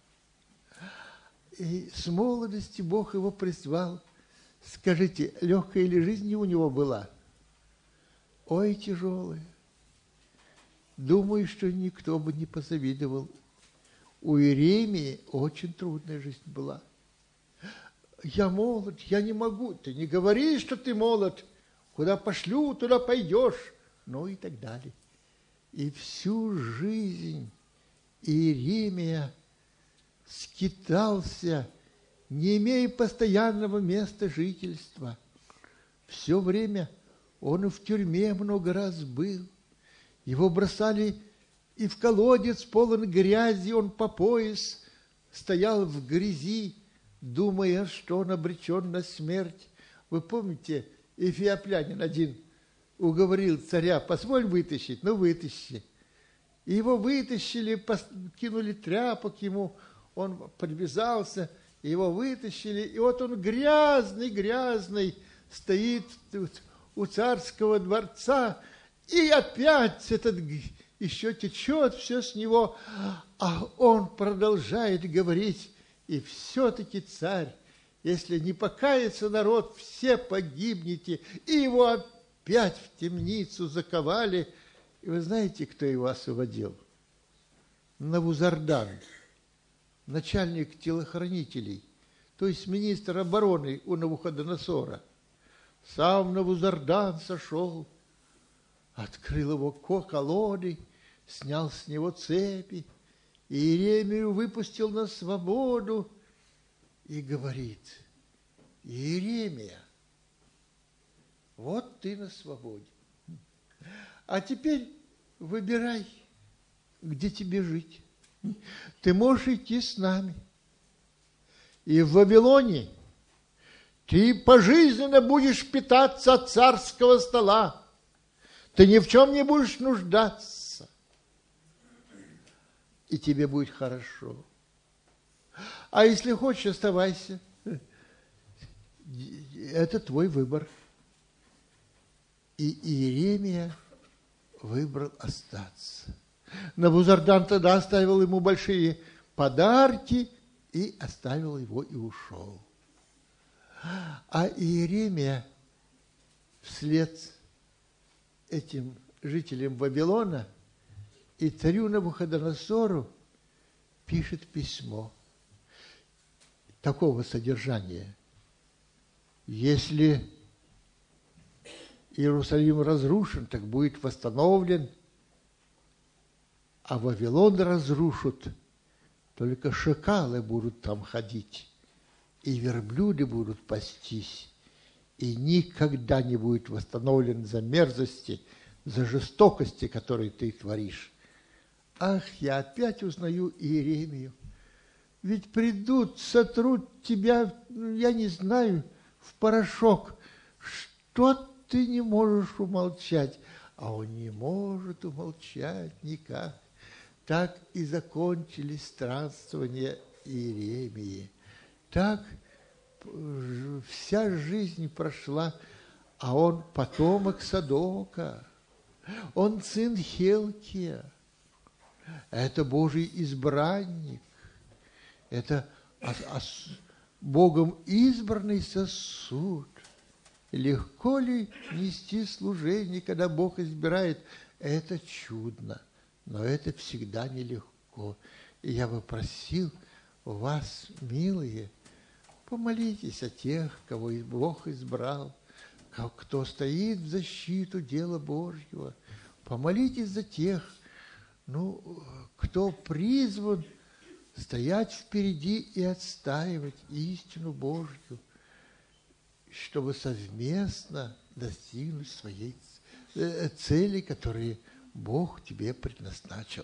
И с молодости Бог его призвал. Скажите, легкая ли жизнь у него была? Ой, тяжелая. Думаю, что никто бы не позавидовал. У Иеремии очень трудная жизнь была. Я молод, я не могу. Ты не говори, что ты молод. Куда пошлю, туда пойдешь. Ну и так далее. И всю жизнь Иеремия скитался, не имея постоянного места жительства. Все время он и в тюрьме много раз был. Его бросали и в колодец полон грязи, он по пояс стоял в грязи, думая, что он обречен на смерть. Вы помните, эфиоплянин один уговорил царя: позволь вытащить, ну вытащи. И его вытащили, кинули тряпок ему, он подвязался, его вытащили, и вот он грязный, грязный стоит у царского дворца, и опять этот еще течет все с него, а он продолжает говорить: и все-таки царь, если не покается народ, все погибнете. И его опять в темницу заковали. И вы знаете, кто его освободил? Навузардан, начальник телохранителей, то есть министр обороны у Навуходоносора. Сам Навузардан сошел, открыл его колоды, снял с него цепи Иеремию выпустил на свободу и говорит: Иеремия, вот ты на свободе. А теперь выбирай, где тебе жить. Ты можешь идти с нами. И в Вавилоне ты пожизненно будешь питаться от царского стола. Ты ни в чем не будешь нуждаться. И тебе будет хорошо. А если хочешь, оставайся. Это твой выбор. И Иеремия выбрал остаться. Навузардан тогда оставил ему большие подарки и оставил его и ушел. А Иеремия вслед этим жителям Вавилона и царю Навуходоносору пишет письмо такого содержания: если Иерусалим разрушен, так будет восстановлен, а Вавилон разрушат, только шакалы будут там ходить, и верблюды будут пастись, и никогда не будет восстановлен за мерзости, за жестокости, которые ты творишь. Ах, я опять узнаю Иеремию. Ведь придут, сотрут тебя, я не знаю, в порошок. Что ты не можешь умолчать? А он не может умолчать никак. Так и закончились странствования Иеремии. Так вся жизнь прошла, а он потомок Садока. Он сын Хелкия. Это Божий избранник. Это Богом избранный сосуд. Легко ли нести служение, когда Бог избирает? Это чудно, но это всегда нелегко. И я бы просил вас, милые, помолитесь о тех, кого Бог избрал, кто стоит в защиту дела Божьего. Помолитесь за тех, ну, кто призван стоять впереди и отстаивать истину Божью, чтобы совместно достигнуть своей цели, которые Бог тебе предназначил.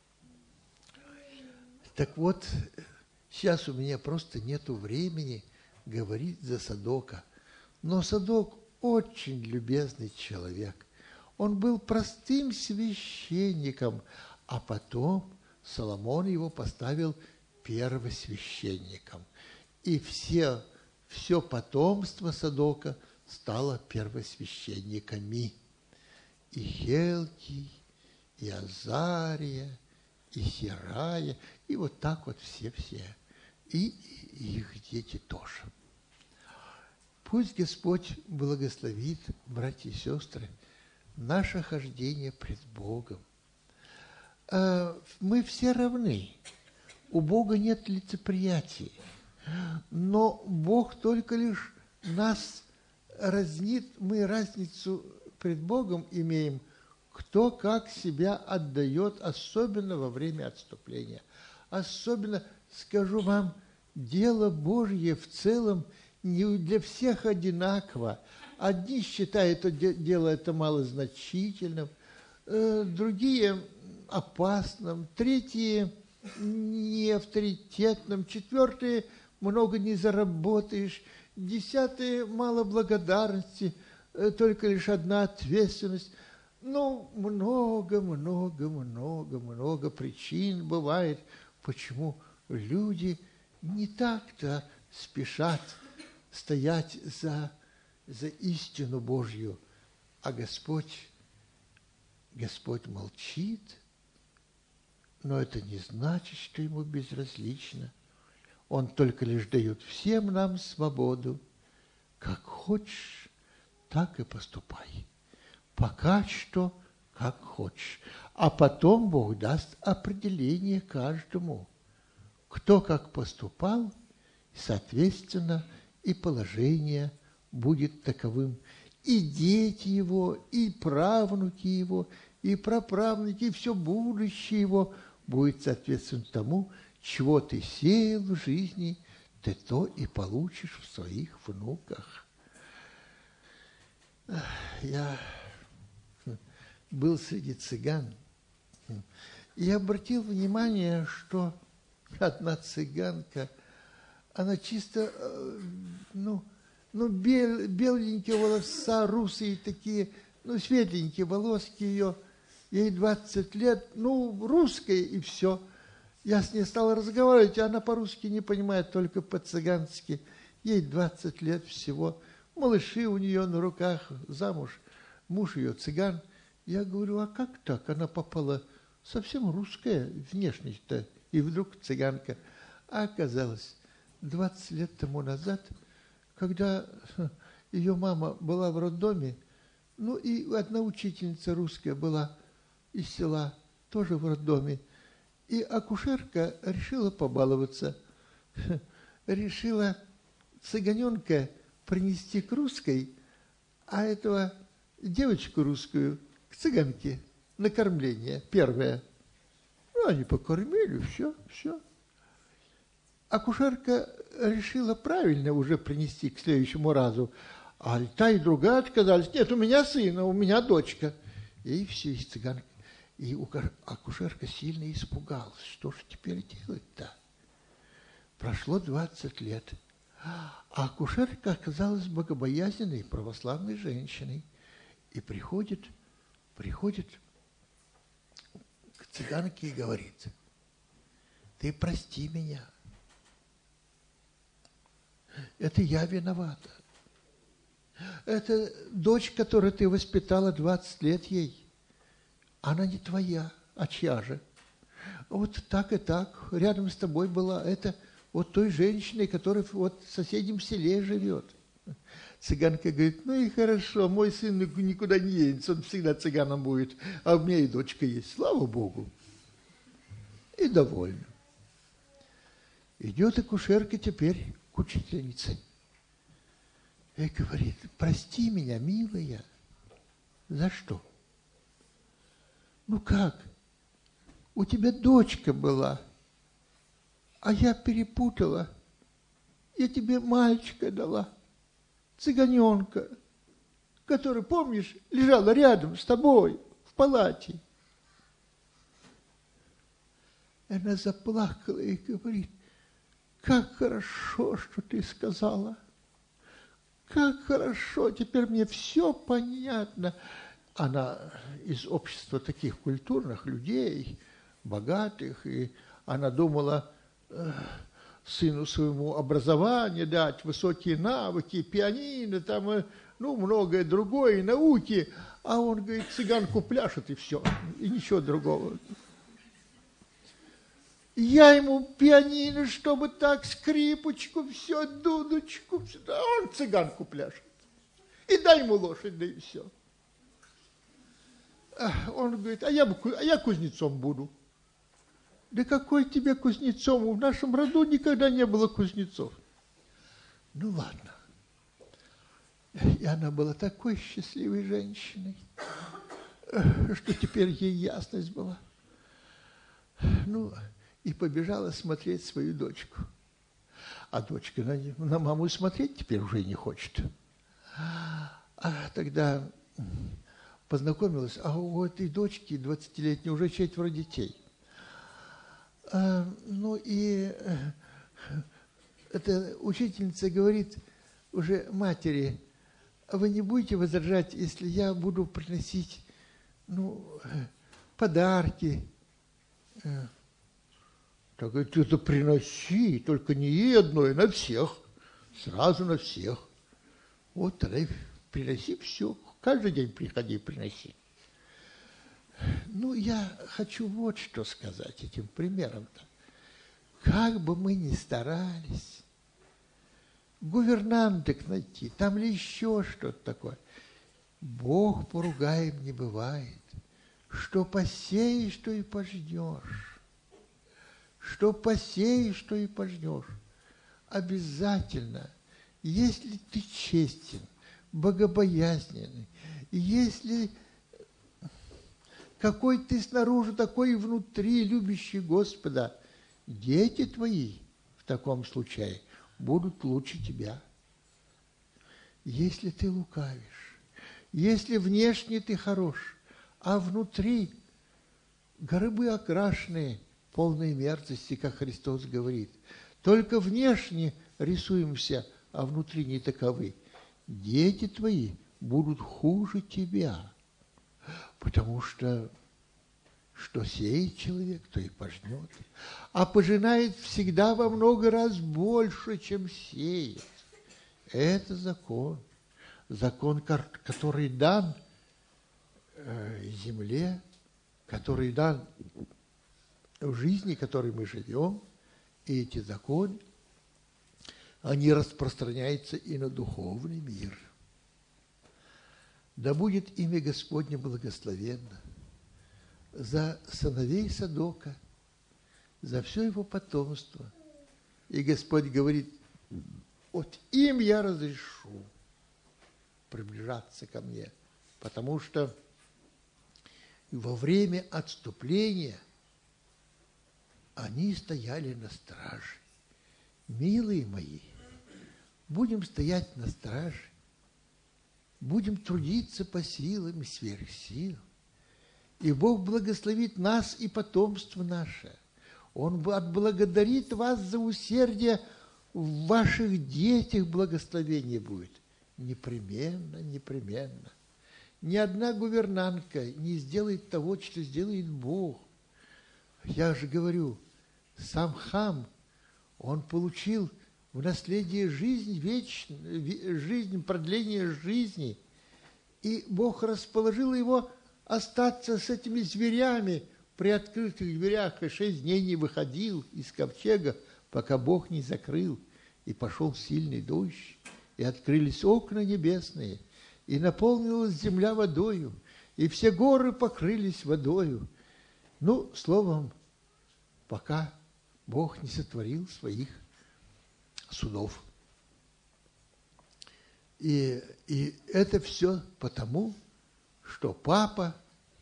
Так вот, сейчас у меня просто нету времени говорить за Садока, но Садок очень любезный человек. Он был простым священником, а потом Соломон его поставил первосвященником. И все, все потомство Садока стало первосвященниками. И Хелкий, и Азария, и Серая, и вот так вот все-все. И, и их дети тоже. Пусть Господь благословит, братья и сестры, наше хождение пред Богом. Мы все равны. У Бога нет лицеприятия. Но Бог только лишь нас разнит, мы разницу пред Богом имеем, кто как себя отдает, особенно во время отступления. Особенно, скажу вам, дело Божье в целом не для всех одинаково. Одни считают это дело это малозначительным, другие опасным, третьи неавторитетным, четвертые много не заработаешь, десятые мало благодарности, только лишь одна ответственность. Ну, много, много, много, много причин бывает, почему люди не так-то спешат стоять за, за истину Божью, а Господь, Господь молчит, но это не значит, что Ему безразлично. Он только лишь дает всем нам свободу. Как хочешь, так и поступай. Пока что, как хочешь. А потом Бог даст определение каждому. Кто как поступал, соответственно, и положение будет таковым. И дети его, и правнуки его, и праправнуки, и все будущее его будет соответствовать тому, чего ты сеял в жизни, ты то и получишь в своих внуках. Я был среди цыган и обратил внимание, что одна цыганка, она чисто, ну, ну бел, беленькие волоса, русые такие, ну, светленькие волоски ее, ей двадцать лет, ну, русская и все. Я с ней стал разговаривать, а она по-русски не понимает, только по-цыгански. Ей двадцать лет всего, малыши у нее на руках, замуж, муж ее цыган. Я говорю, а как так? Она попала совсем русская внешность-то, и вдруг цыганка. А оказалось, двадцать лет тому назад, когда ее мама была в роддоме, ну и одна учительница русская была из села, тоже в роддоме, и акушерка решила побаловаться, решила цыганенка принести к русской, а этого девочку русскую к цыганке на кормление первое. Ну, они покормили, все, все. Акушерка решила правильно уже принести к следующему разу, а та и другая отказались. Нет, у меня сын, у меня дочка. И все, и цыганка. И акушерка сильно испугалась. Что же теперь делать-то? Прошло двадцать лет. А акушерка оказалась богобоязненной православной женщиной. И приходит, приходит к цыганке и говорит, ты прости меня. Это я виновата. Это дочь, которую ты воспитала двадцать лет ей. Она не твоя, а чья же? Вот так и так, рядом с тобой была это вот той женщиной, которая вот в соседнем селе живет. Цыганка говорит, ну и хорошо, мой сын никуда не едет, он всегда цыганом будет, а у меня и дочка есть, слава Богу. И довольна. Идет акушерка теперь к учительнице. И говорит, прости меня, милая. За что? Ну как? У тебя дочка была, а я перепутала. Я тебе мальчика дала, цыганенка, который, помнишь, лежала рядом с тобой в палате. Она заплакала и говорит, как хорошо, что ты сказала. Как хорошо, теперь мне все понятно. Она из общества таких культурных людей, богатых, и она думала э, сыну своему образование дать, высокие навыки, пианино, там, э, ну, многое другое, науки. А он, говорит, цыганку пляшет и все, и ничего другого. Я ему пианино, чтобы так, скрипочку, все, дудочку, все, а он цыганку пляшет. И дай ему лошадь, да и все. Он говорит, а я, а я кузнецом буду. Да какой тебе кузнецом? В нашем роду никогда не было кузнецов. Ну ладно. И она была такой счастливой женщиной, что теперь ей ясность была. Ну, и побежала смотреть свою дочку. А дочка на, на маму смотреть теперь уже не хочет. А тогда познакомилась, а у этой дочки двадцатилетней уже четверо детей. А, ну и эта учительница говорит уже матери, а вы не будете возражать, если я буду приносить, ну, подарки? Так говорит, ты это приноси, только не ей одной, на всех, сразу на всех. Вот тогда и приноси все, каждый день приходи и приноси. Ну, я хочу вот что сказать этим примером-то. Как бы мы ни старались, гувернанток найти, там ли еще что-то такое, Бог поругаем не бывает. Что посеешь, то и пожнешь. Что посеешь, то и пожнешь. Обязательно, если ты честен, богобоязненный, если какой ты снаружи, такой и внутри, любящий Господа. Дети твои в таком случае будут лучше тебя. Если ты лукавишь, если внешне ты хорош, а внутри гробы окрашенные, полные мерзости, как Христос говорит. Только внешне рисуемся, а внутри не таковы. Дети твои будут хуже тебя, потому что что сеет человек, то и пожнет. А пожинает всегда во много раз больше, чем сеет. Это закон. Закон, который дан земле, который дан в жизни, в которой мы живем. И эти законы, они распространяются и на духовный мир. Да будет имя Господне благословенно за сыновей Садока, за все его потомство. И Господь говорит, вот им я разрешу приближаться ко мне, потому что во время отступления они стояли на страже. Милые мои, будем стоять на страже, будем трудиться по силам и сверх сил. И Бог благословит нас и потомство наше. Он отблагодарит вас за усердие, в ваших детях благословение будет. Непременно, непременно. Ни одна гувернантка не сделает того, что сделает Бог. Я же говорю, сам Хам, он получил в наследие жизнь вечную, жизнь, продление жизни. И Бог расположил его остаться с этими зверями при открытых дверях, и шесть дней не выходил из ковчега, пока Бог не закрыл. И пошел сильный дождь, и открылись окна небесные, и наполнилась земля водою, и все горы покрылись водою. Ну, словом, пока Бог не сотворил своих судов. И, и это все потому, что папа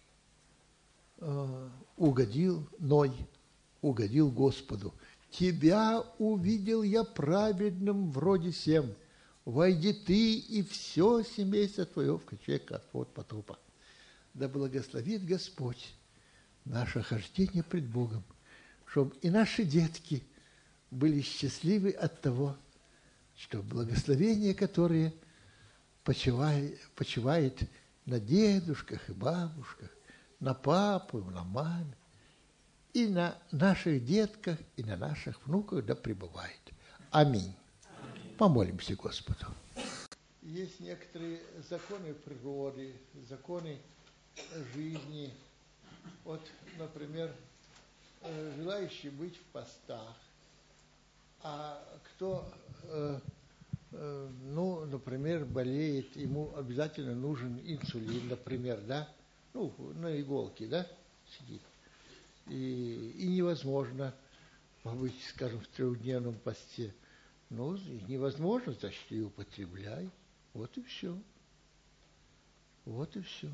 э, угодил, Ной угодил Господу. Тебя увидел я праведным вроде сем. Войди ты и все семейство твое в ковчег от потопа. Да благословит Господь наше хождение пред Богом, чтобы и наши детки были счастливы от того, что благословение, которое почивает, почивает на дедушках и бабушках, на папу, на маме, и на наших детках, и на наших внуках да пребывает. Аминь. Помолимся Господу. Есть некоторые законы природы, законы жизни. Вот, например, желающий быть в постах, а кто, э, э, ну, например, болеет, ему обязательно нужен инсулин, например, да, ну, на иголке, да, сидит. И, и невозможно побыть, скажем, в трехдневном посте. Ну, невозможно, значит, и употребляй. Вот и все. Вот и все.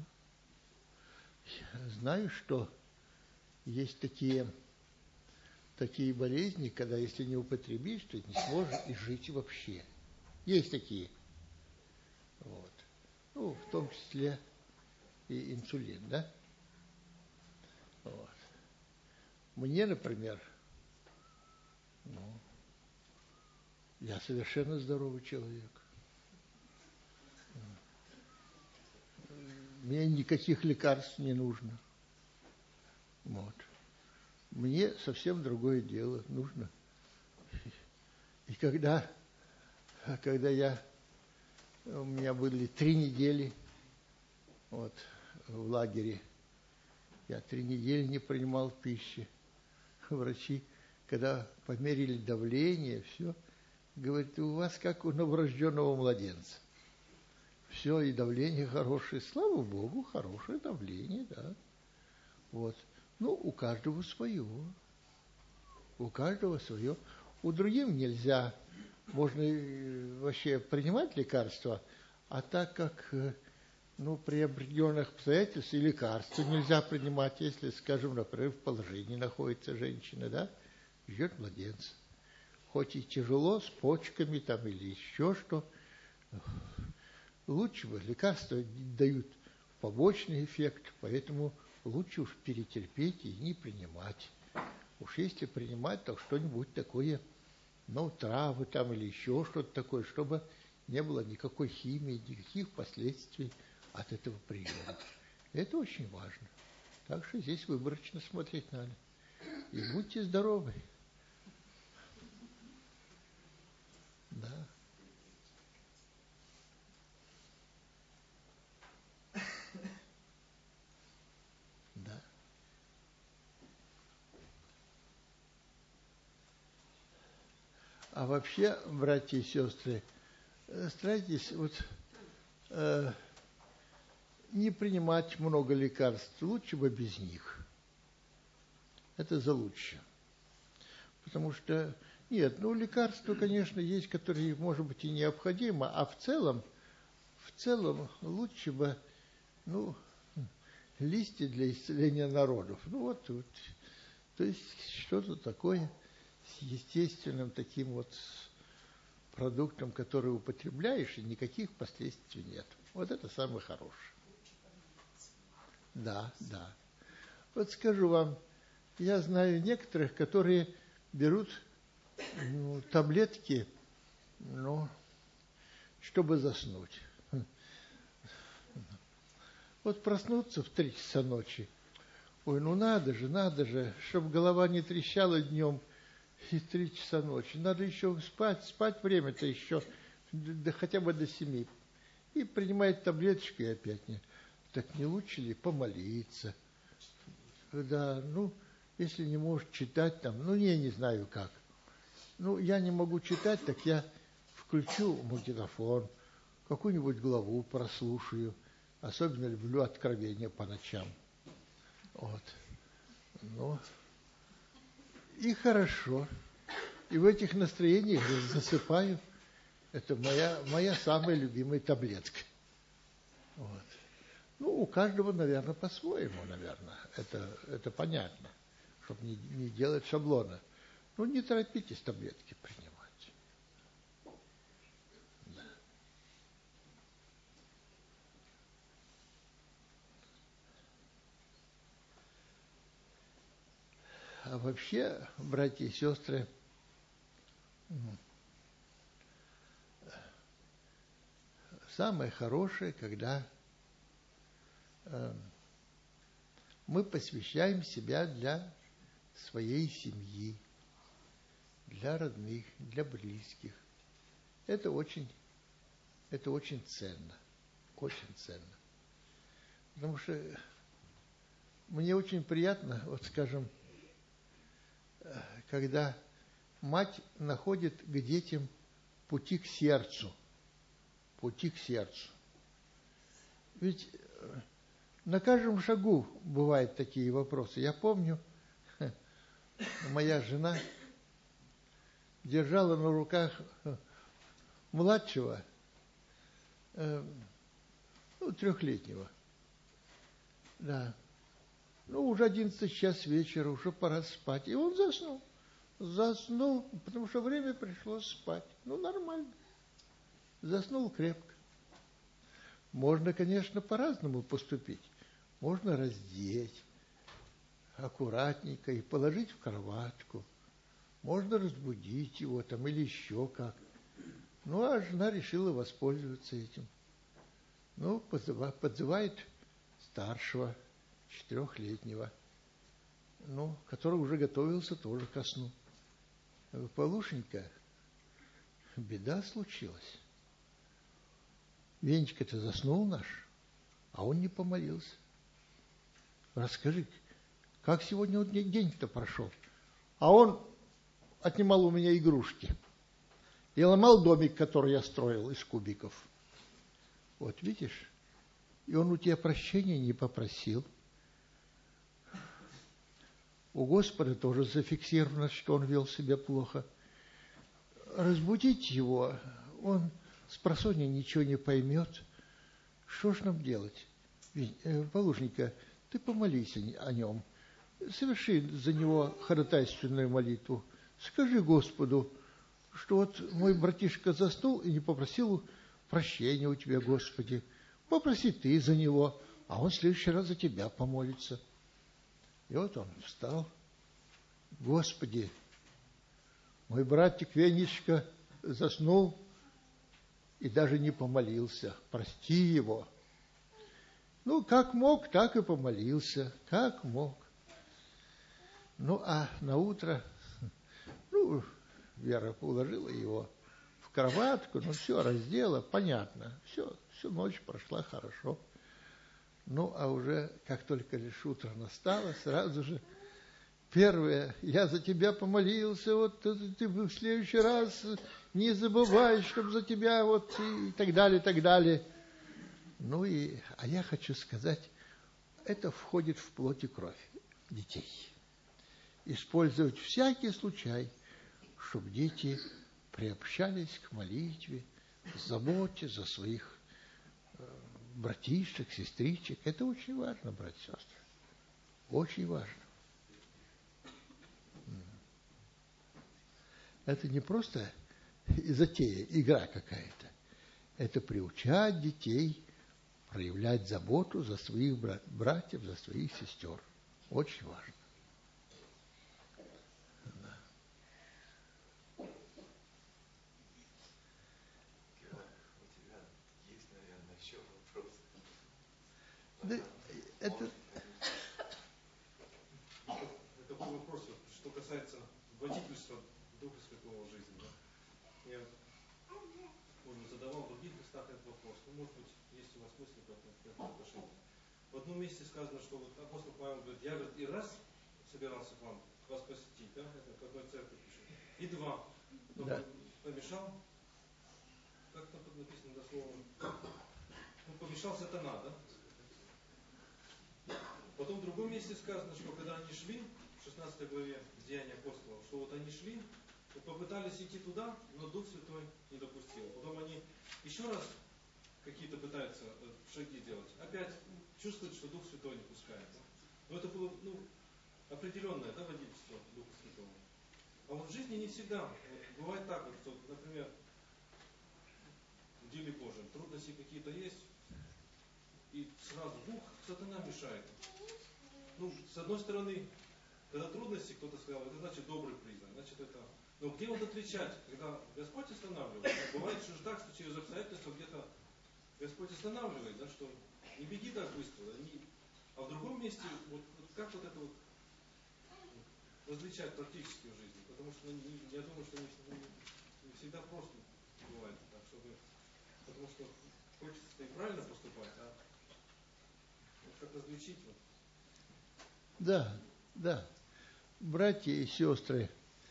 Я знаю, что есть такие, такие болезни, когда если не употребишь, то не сможешь и жить вообще. Есть такие. Вот. Ну, в том числе и инсулин, да? Вот. Мне, например, ну, я совершенно здоровый человек. Мне никаких лекарств не нужно. Вот. Мне совсем другое дело нужно. И когда, когда я, у меня были три недели вот, в лагере, я три недели не принимал пищи. Врачи, когда померили давление, все, говорят, у вас как у новорожденного младенца. Все, и давление хорошее, слава Богу, хорошее давление, да. Вот. Ну, у каждого свое. У каждого свое. У других нельзя. Можно вообще принимать лекарства, а так как ну, при определенных обстоятельствах и лекарства нельзя принимать, если, скажем, например, в положении находится женщина, да, ждет младенца. Хоть и тяжело, с почками там или еще что, лучше бы лекарства дают побочный эффект, поэтому лучше уж перетерпеть и не принимать. Уж если принимать, то что-нибудь такое, ну, травы там или еще что-то такое, чтобы не было никакой химии, никаких последствий от этого приема. Это очень важно. Так что здесь выборочно смотреть надо. И будьте здоровы. Да. Да. А вообще, братья и сестры, старайтесь вот э, не принимать много лекарств, лучше бы без них. Это за лучше. Потому что, нет, ну лекарства, конечно, есть, которые, может быть, и необходимы, а в целом, в целом лучше бы, ну, листья для исцеления народов. Ну вот, вот, то есть что-то такое с естественным таким вот продуктом, который употребляешь, и никаких последствий нет. Вот это самое хорошее. Да, да. Вот скажу вам, я знаю некоторых, которые берут ну, таблетки, ну, чтобы заснуть. Вот проснуться в три часа ночи. Ой, ну надо же, надо же, чтобы голова не трещала днем и три часа ночи. Надо еще спать, спать время-то еще да, хотя бы до семи. И принимает таблеточку и опять не. Так не лучше ли помолиться? Да, ну, если не можешь читать там, ну, я не знаю как. Ну, я не могу читать, так я включу магнитофон, какую-нибудь главу прослушаю. Особенно люблю откровения по ночам. Вот. Ну, и хорошо. И в этих настроениях я засыпаю. Это моя, моя самая любимая таблетка. Вот. Ну, у каждого, наверное, по-своему, наверное. Это, это понятно, чтобы не, не делать шаблона. Ну, не торопитесь таблетки принимать. Да. А вообще, братья и сестры, самое хорошее, когда мы посвящаем себя для своей семьи, для родных, для близких. Это очень, это очень ценно, очень ценно. Потому что мне очень приятно, вот скажем, когда мать находит к детям пути к сердцу, пути к сердцу. Ведь на каждом шагу бывают такие вопросы. Я помню, моя жена держала на руках младшего, ну, трехлетнего. Да. Ну, уже одиннадцать час вечера, уже пора спать. И он заснул. Заснул, потому что время пришло спать. Ну, нормально. Заснул крепко. Можно, конечно, по-разному поступить. Можно раздеть аккуратненько и положить в кроватку. Можно разбудить его там или еще как. Ну, а жена решила воспользоваться этим. Ну, подзывает, подзывает старшего, четырехлетнего, ну, который уже готовился тоже ко сну. Полушенька, беда случилась. Венечка-то заснул наш, а он не помолился. Расскажи, как сегодня день-то прошел? А он отнимал у меня игрушки и ломал домик, который я строил из кубиков. Вот видишь, и он у тебя прощения не попросил. У Господа тоже зафиксировано, что он вел себя плохо. Разбудить его, он спросонья ничего не поймет. что ж нам делать? Полужника, ты помолись о нем, соверши за него ходатайственную молитву. Скажи Господу, что вот мой братишка заснул и не попросил прощения у тебя, Господи. Попроси ты за него, а он в следующий раз за тебя помолится. И вот он встал. Господи, мой братик Венечка заснул и даже не помолился. Прости его. Ну, как мог, так и помолился. Как мог. Ну, а на утро, ну, Вера уложила его в кроватку, ну, все раздела, понятно. Все, всю ночь прошла хорошо. Ну, а уже, как только лишь утро настало, сразу же первое, я за тебя помолился, вот ты в следующий раз не забывай, чтобы за тебя, вот, и так далее, и так далее. Ну и, а я хочу сказать, это входит в плоть и кровь детей. Использовать всякий случай, чтобы дети приобщались к молитве, заботе за своих э, братишек, сестричек. Это очень важно, братья и сестры. Очень важно. Это не просто затея, игра какая-то. Это приучать детей проявлять заботу за своих брат, братьев, за своих сестер. Очень важно. Да. У тебя есть, наверное, еще вопрос. Да, это... Это был вопрос, что касается водительства Духа Святого в жизни. Да? Я, может быть, задавал в других местах этот вопрос. Ну, может быть, есть у вас мысли по этому отношению. В одном месте сказано, что вот апостол Павел говорит, я, говорит, и раз собирался к вам, вас посетить, да, это к одной церкви пишет, и два, но да. помешал, как там тут написано дословно, ну, помешал сатана, да? Потом в другом месте сказано, что когда они шли, в шестнадцатой главе Деяния апостолов, что вот они шли, попытались идти туда, но Дух Святой не допустил. Потом они еще раз какие-то пытаются шаги делать, опять чувствуют, что Дух Святой не пускает. Но это было, ну, определенное, да, водительство Духа Святого. А вот в жизни не всегда. Вот бывает так, вот, что, например, в деле Божьем трудности какие-то есть, и сразу, ух, сатана мешает. Ну, с одной стороны, когда трудности, кто-то сказал, это значит добрый признак, значит это... Но где вот отличать, когда Господь останавливает? Бывает, что же так, что через обстоятельства где-то Господь останавливает, да, что не беги так быстро, да, не... а в другом месте, вот, вот как вот это вот различать практически в жизни? Потому что ну, не, я думаю, что не, не, не всегда просто бывает так, чтобы... Потому что хочется и правильно поступать, а вот как различить вот. Да, да. Братья и сестры,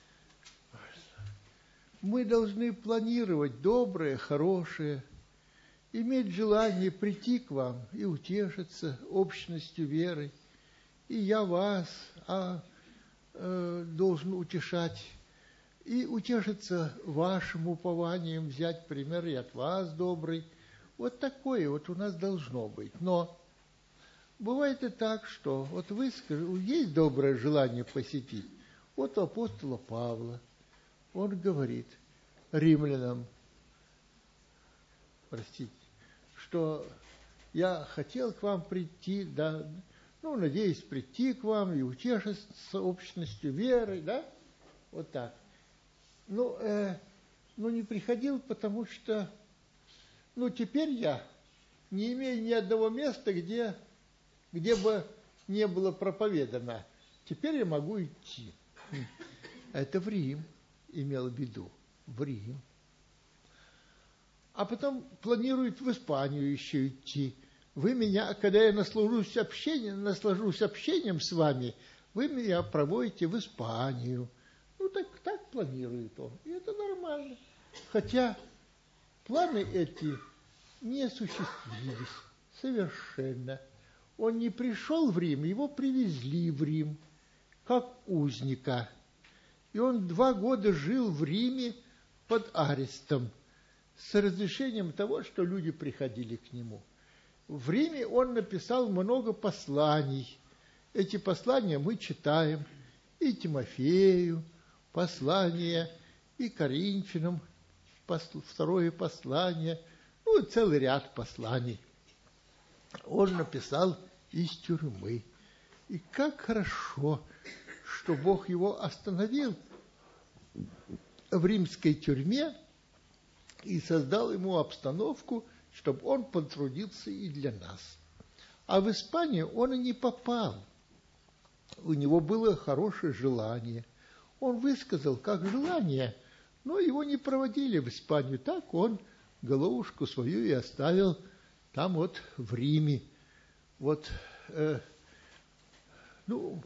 мы должны планировать доброе, хорошее, иметь желание прийти к вам и утешиться общностью веры. И я вас а, э, должен утешать, и утешиться вашим упованием, взять пример и от вас добрый. Вот такое вот у нас должно быть. Но бывает и так, что вот вы скажете, есть доброе желание посетить. Вот у апостола Павла, он говорит римлянам, простите, что я хотел к вам прийти, да, ну, надеюсь прийти к вам и утешиться с общностью веры, да, вот так. Ну, э, ну, не приходил, потому что, ну, теперь я не имею ни одного места, где, где бы не было проповедано. Теперь я могу идти. Это в Рим имел в виду, в Рим. А потом планирует в Испанию еще идти. Вы меня, когда я наслажусь общением, наслажусь общением с вами, вы меня проводите в Испанию. Ну, так, так планирует он. И это нормально. Хотя планы эти не осуществились совершенно. Он не пришел в Рим, его привезли в Рим, как узника. И он два года жил в Риме под арестом, с разрешением того, что люди приходили к нему. В Риме он написал много посланий. Эти послания мы читаем и Тимофею послание, и Коринфянам второе послание, ну, целый ряд посланий. Он написал из тюрьмы. И как хорошо, что Бог его остановил в римской тюрьме и создал ему обстановку, чтобы он потрудился и для нас. А в Испанию он и не попал. У него было хорошее желание. Он высказал как желание, но его не проводили в Испанию. Так он головушку свою и оставил там вот в Риме. Вот, э, ну,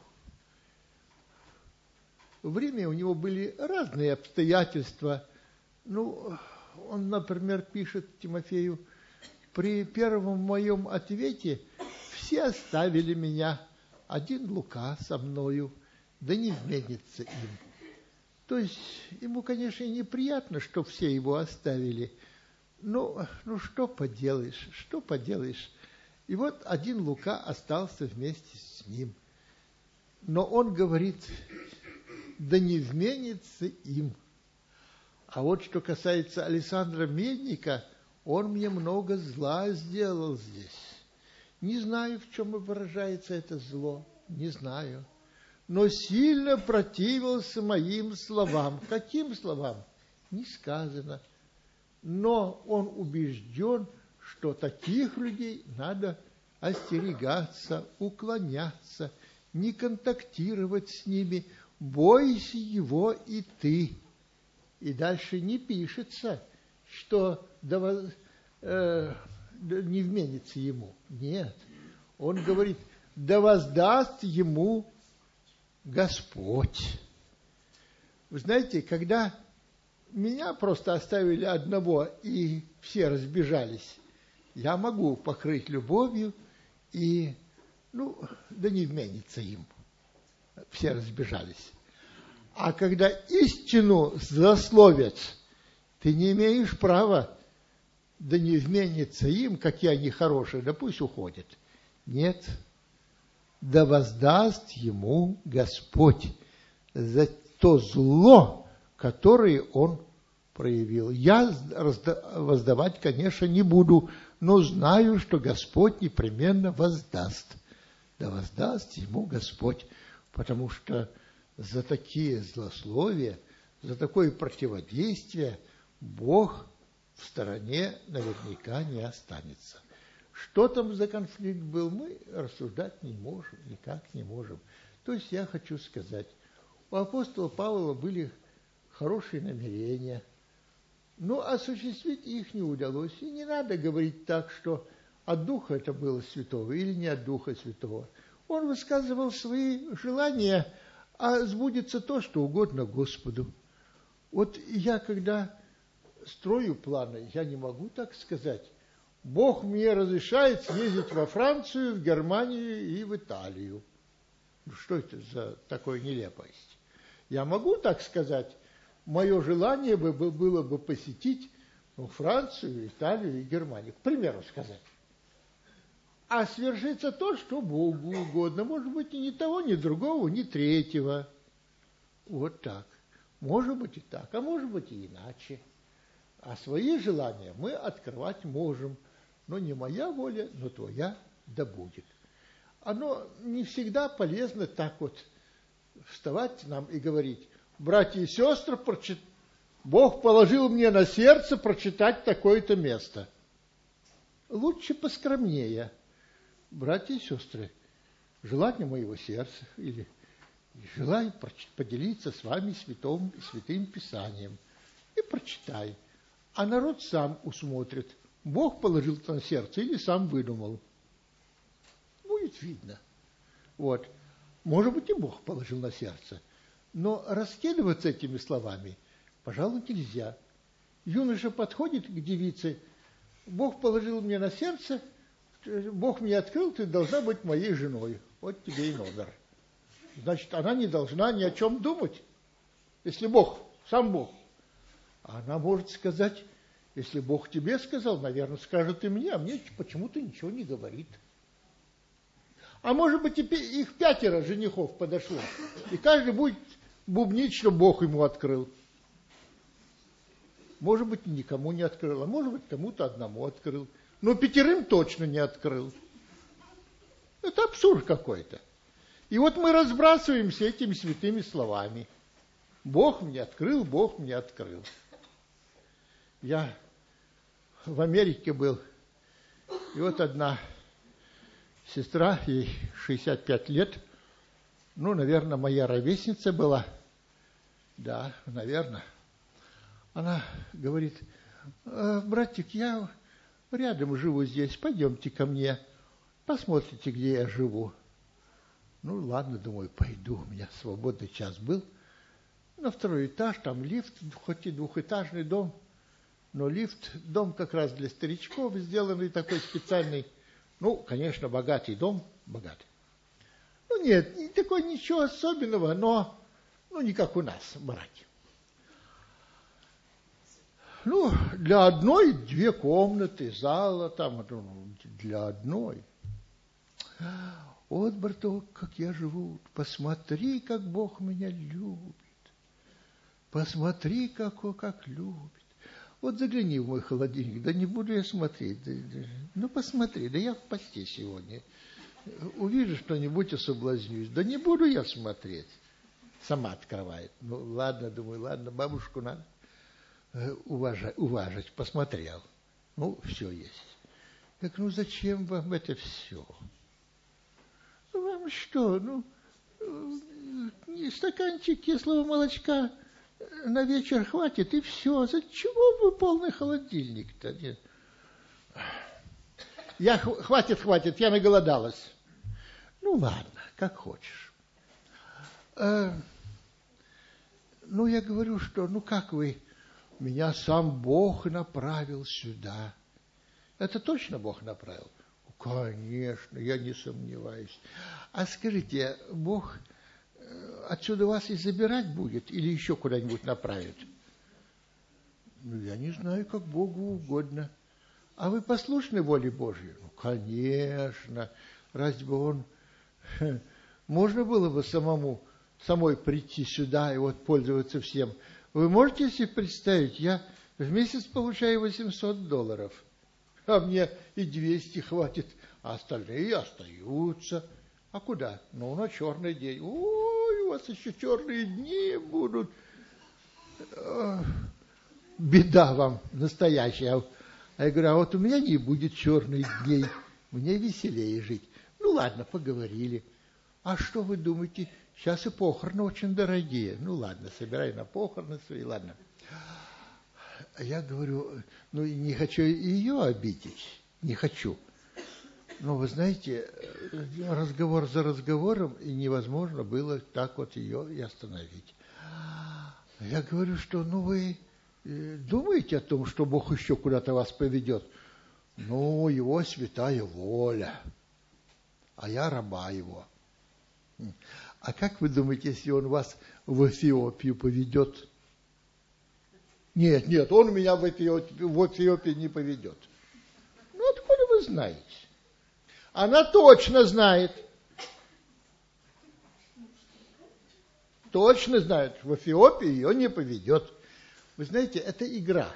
в Риме у него были разные обстоятельства. Ну, он, например, пишет Тимофею: при первом моем ответе все оставили меня, один Лука со мною, да не вменится им. То есть ему, конечно, неприятно, что все его оставили. Но ну что поделаешь, что поделаешь. И вот один Лука остался вместе с ним. Но он говорит: да не вменится им. А вот что касается Александра Медника, он мне много зла сделал здесь. Не знаю, в чем выражается это зло, не знаю. Но сильно противился моим словам. Каким словам? Не сказано. Но он убежден, что таких людей надо остерегаться, уклоняться, не контактировать с ними. Бойся его и ты. И дальше не пишется, что да, э, да не вменится ему. Нет. Он говорит: да воздаст ему Господь. Вы знаете, когда меня просто оставили одного и все разбежались, я могу покрыть любовью и, ну, да не вменится им. Все разбежались. А когда истину злословят, ты не имеешь права, да не вменится им, какие они хорошие, да пусть уходят. Нет. Да воздаст ему Господь за то зло, которое он проявил. Я воздавать, конечно, не буду, но знаю, что Господь непременно воздаст. Да воздаст ему Господь, потому что за такие злословия, за такое противодействие Бог в стороне наверняка не останется. Что там за конфликт был, мы рассуждать не можем, никак не можем. То есть я хочу сказать, у апостола Павла были хорошие намерения, но осуществить их не удалось. И не надо говорить так, что от Духа это было Святого или не от Духа Святого. Он высказывал свои желания, а сбудется то, что угодно Господу. Вот я, когда строю планы, я не могу так сказать: Бог мне разрешает съездить во Францию, в Германию и в Италию. Что это за такая нелепость? Я могу так сказать: мое желание бы было бы посетить ну, Францию, Италию и Германию, к примеру сказать. А свершится то, что Богу угодно. Может быть, и ни того, ни другого, ни третьего. Вот так. Может быть и так, а может быть и иначе. А свои желания мы открывать можем. Но не моя воля, но твоя да будет. Оно не всегда полезно так вот вставать нам и говорить: братья и сестры, прочит... Бог положил мне на сердце прочитать такое-то место. Лучше поскромнее. Братья и сестры, желание моего сердца, или желаю поделиться с вами святым, святым Писанием. И прочитай. А народ сам усмотрит, Бог положил на сердце или сам выдумал. Будет видно. Вот. Может быть, и Бог положил на сердце. Но раскидываться этими словами, пожалуй, нельзя. Юноша подходит к девице: Бог положил мне на сердце, Бог мне открыл, ты должна быть моей женой. Вот тебе и номер. Значит, она не должна ни о чем думать, если Бог, сам Бог. Она может сказать: Если Бог тебе сказал, наверное, скажет и мне, а мне почему-то ничего не говорит. А может быть, и их пятеро женихов подошло, и каждый будет бубнить, что Бог ему открыл. Может быть, никому не открыл, а может быть, кому-то одному открыл. Но пятерым точно не открыл. Это абсурд какой-то. И вот мы разбрасываемся этими святыми словами. Бог мне открыл, Бог мне открыл. Я в Америке был, и вот одна сестра, ей шестьдесят пять лет, ну, наверное, моя ровесница была, да, наверное. Она говорит: братик, я рядом живу здесь, пойдемте ко мне, посмотрите, где я живу. Ну, ладно, думаю, пойду, у меня свободный час был. На второй этаж, там лифт, хоть и двухэтажный дом, но лифт, дом как раз для старичков, сделанный такой специальный. Ну, конечно, богатый дом, богатый. Ну, нет, не такой ничего особенного, но, ну, не как у нас, бараки. Ну, для одной две комнаты, зала там, для одной. Вот, браток, как я живу, посмотри, как Бог меня любит. Посмотри, как он как любит. Вот загляни в мой холодильник, да не буду я смотреть. Да, да, ну, посмотри, да я в посте сегодня. Увижу что-нибудь и соблазнюсь. Да не буду я смотреть. Сама открывает. Ну, ладно, думаю, ладно, бабушку надо уважать, уважить. Посмотрел. Ну, все есть. Я говорю, ну, зачем вам это все? Вам что, ну, стаканчик кислого молочка на вечер хватит, и все. Зачем вы полный холодильник-то? Нет. Я, хватит, хватит, я наголодалась. Ну, ладно, как хочешь. А, ну, я говорю, что, ну, как вы, меня сам Бог направил сюда. Это точно Бог направил? Конечно, я не сомневаюсь. А скажите, Бог отсюда вас и забирать будет или еще куда-нибудь направит? Ну, я не знаю, как Богу угодно. А вы послушны воле Божьей? Ну, конечно. Разве бы он... Можно было бы самому, самой прийти сюда и вот пользоваться всем? Вы можете себе представить, я в месяц получаю восемьсот долларов, а мне и двести хватит, а остальные остаются. А куда? Ну, на черный день. Ой, у вас еще черные дни будут. Беда вам настоящая. А я говорю, а вот у меня не будет черных дней, мне веселее жить. Ну, ладно, поговорили. А что вы думаете, сейчас и похороны очень дорогие. Ну, ладно, собирай на похороны свои, ладно. Я говорю, ну, не хочу ее обидеть, не хочу. Но, вы знаете, разговор за разговором, и невозможно было так вот ее и остановить. Я говорю, что, ну, вы думаете о том, что Бог еще куда-то вас поведет? Ну, его святая воля, а я раба его. А как вы думаете, если он вас в Эфиопию поведет? Нет, нет, он меня в Эфиопию, в Эфиопию не поведет. Ну, откуда вы знаете? Она точно знает. Точно знает, в Эфиопию ее не поведет. Вы знаете, это игра.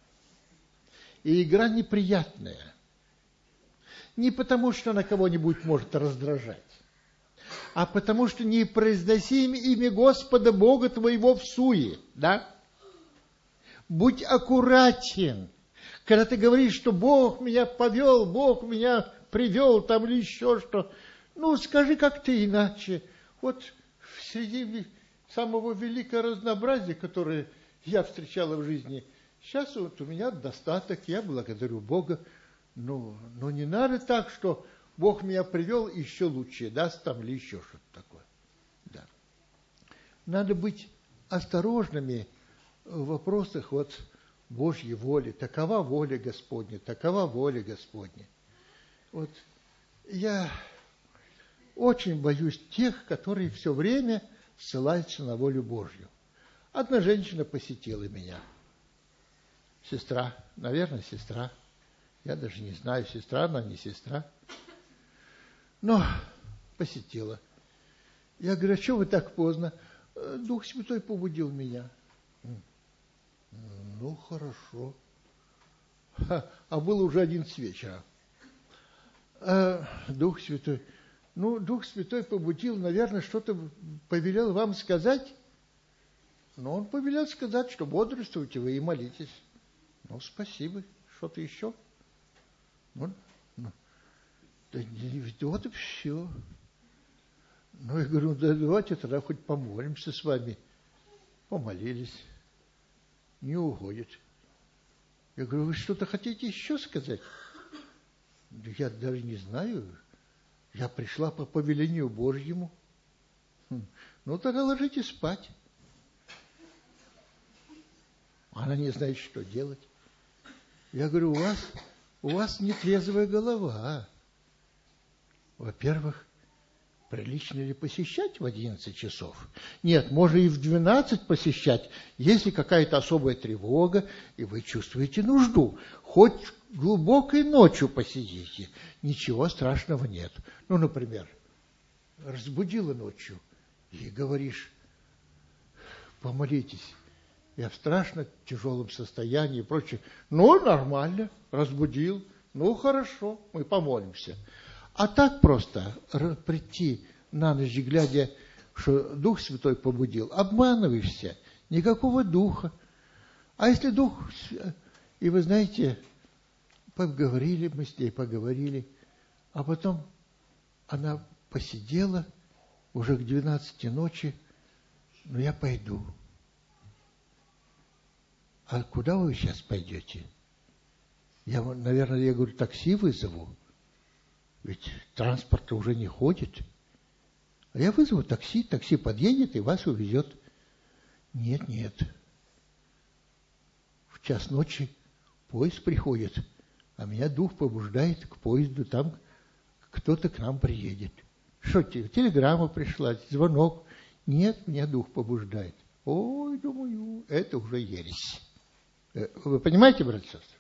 И игра неприятная. Не потому, что она кого-нибудь может раздражать, а потому, что не произноси имя Господа Бога твоего в суе, да? Будь аккуратен. Когда ты говоришь, что Бог меня повел, Бог меня привел там или еще что, ну, скажи как-то иначе. Вот среди самого великого разнообразия, которое я встречала в жизни, сейчас вот у меня достаток, я благодарю Бога. Ну, но не надо так, что Бог меня привел, еще лучше даст там или еще что-то такое. Да. Надо быть осторожными в вопросах вот Божьей воли. Такова воля Господня, такова воля Господня. Вот я очень боюсь тех, которые все время ссылаются на волю Божью. Одна женщина посетила меня. Сестра, наверное, сестра. Я даже не знаю, сестра она, не сестра. Но посетила. Я говорю, а что вы так поздно? Дух Святой побудил меня. Ну, хорошо. А было уже одиннадцать вечера. А Дух Святой. Ну, Дух Святой побудил, наверное, что-то повелел вам сказать. Но он повелел сказать, что бодрствуйте вы и молитесь. Ну, спасибо. Что-то еще? Ну, ну, да, вот и все. Ну, я говорю, да давайте тогда хоть помолимся с вами. Помолились. Не уходит. Я говорю, вы что-то хотите еще сказать? Да я даже не знаю. Я пришла по повелению Божьему. Ну, тогда ложитесь спать. Она не знает, что делать. Я говорю, у вас, у вас нетрезвая голова. Во-первых, прилично ли посещать в одиннадцать часов? Нет, можно и в двенадцать посещать, если какая-то особая тревога, и вы чувствуете нужду. Хоть глубокой ночью посидите, ничего страшного нет. Ну, например, разбудила ночью, и говоришь, помолитесь. Я в страшно тяжелом состоянии и прочее. Ну, нормально, разбудил. Ну, хорошо, мы помолимся. А так просто прийти на ночь, глядя, что Дух Святой побудил, обманываешься, никакого духа. А если Дух... И вы знаете, поговорили мы с ней, поговорили, а потом она посидела уже к двенадцати ночи, ну, я пойду. А куда вы сейчас пойдете? Я, наверное, я говорю, такси вызову. Ведь транспорт уже не ходит. А я вызову такси, такси подъедет и вас увезет. Нет, нет. В час ночи поезд приходит, а меня дух побуждает к поезду, там кто-то к нам приедет. Что тебе? Телеграмма пришла, звонок. Нет, меня дух побуждает. Ой, думаю, это уже ересь. Вы понимаете, братья и сестры?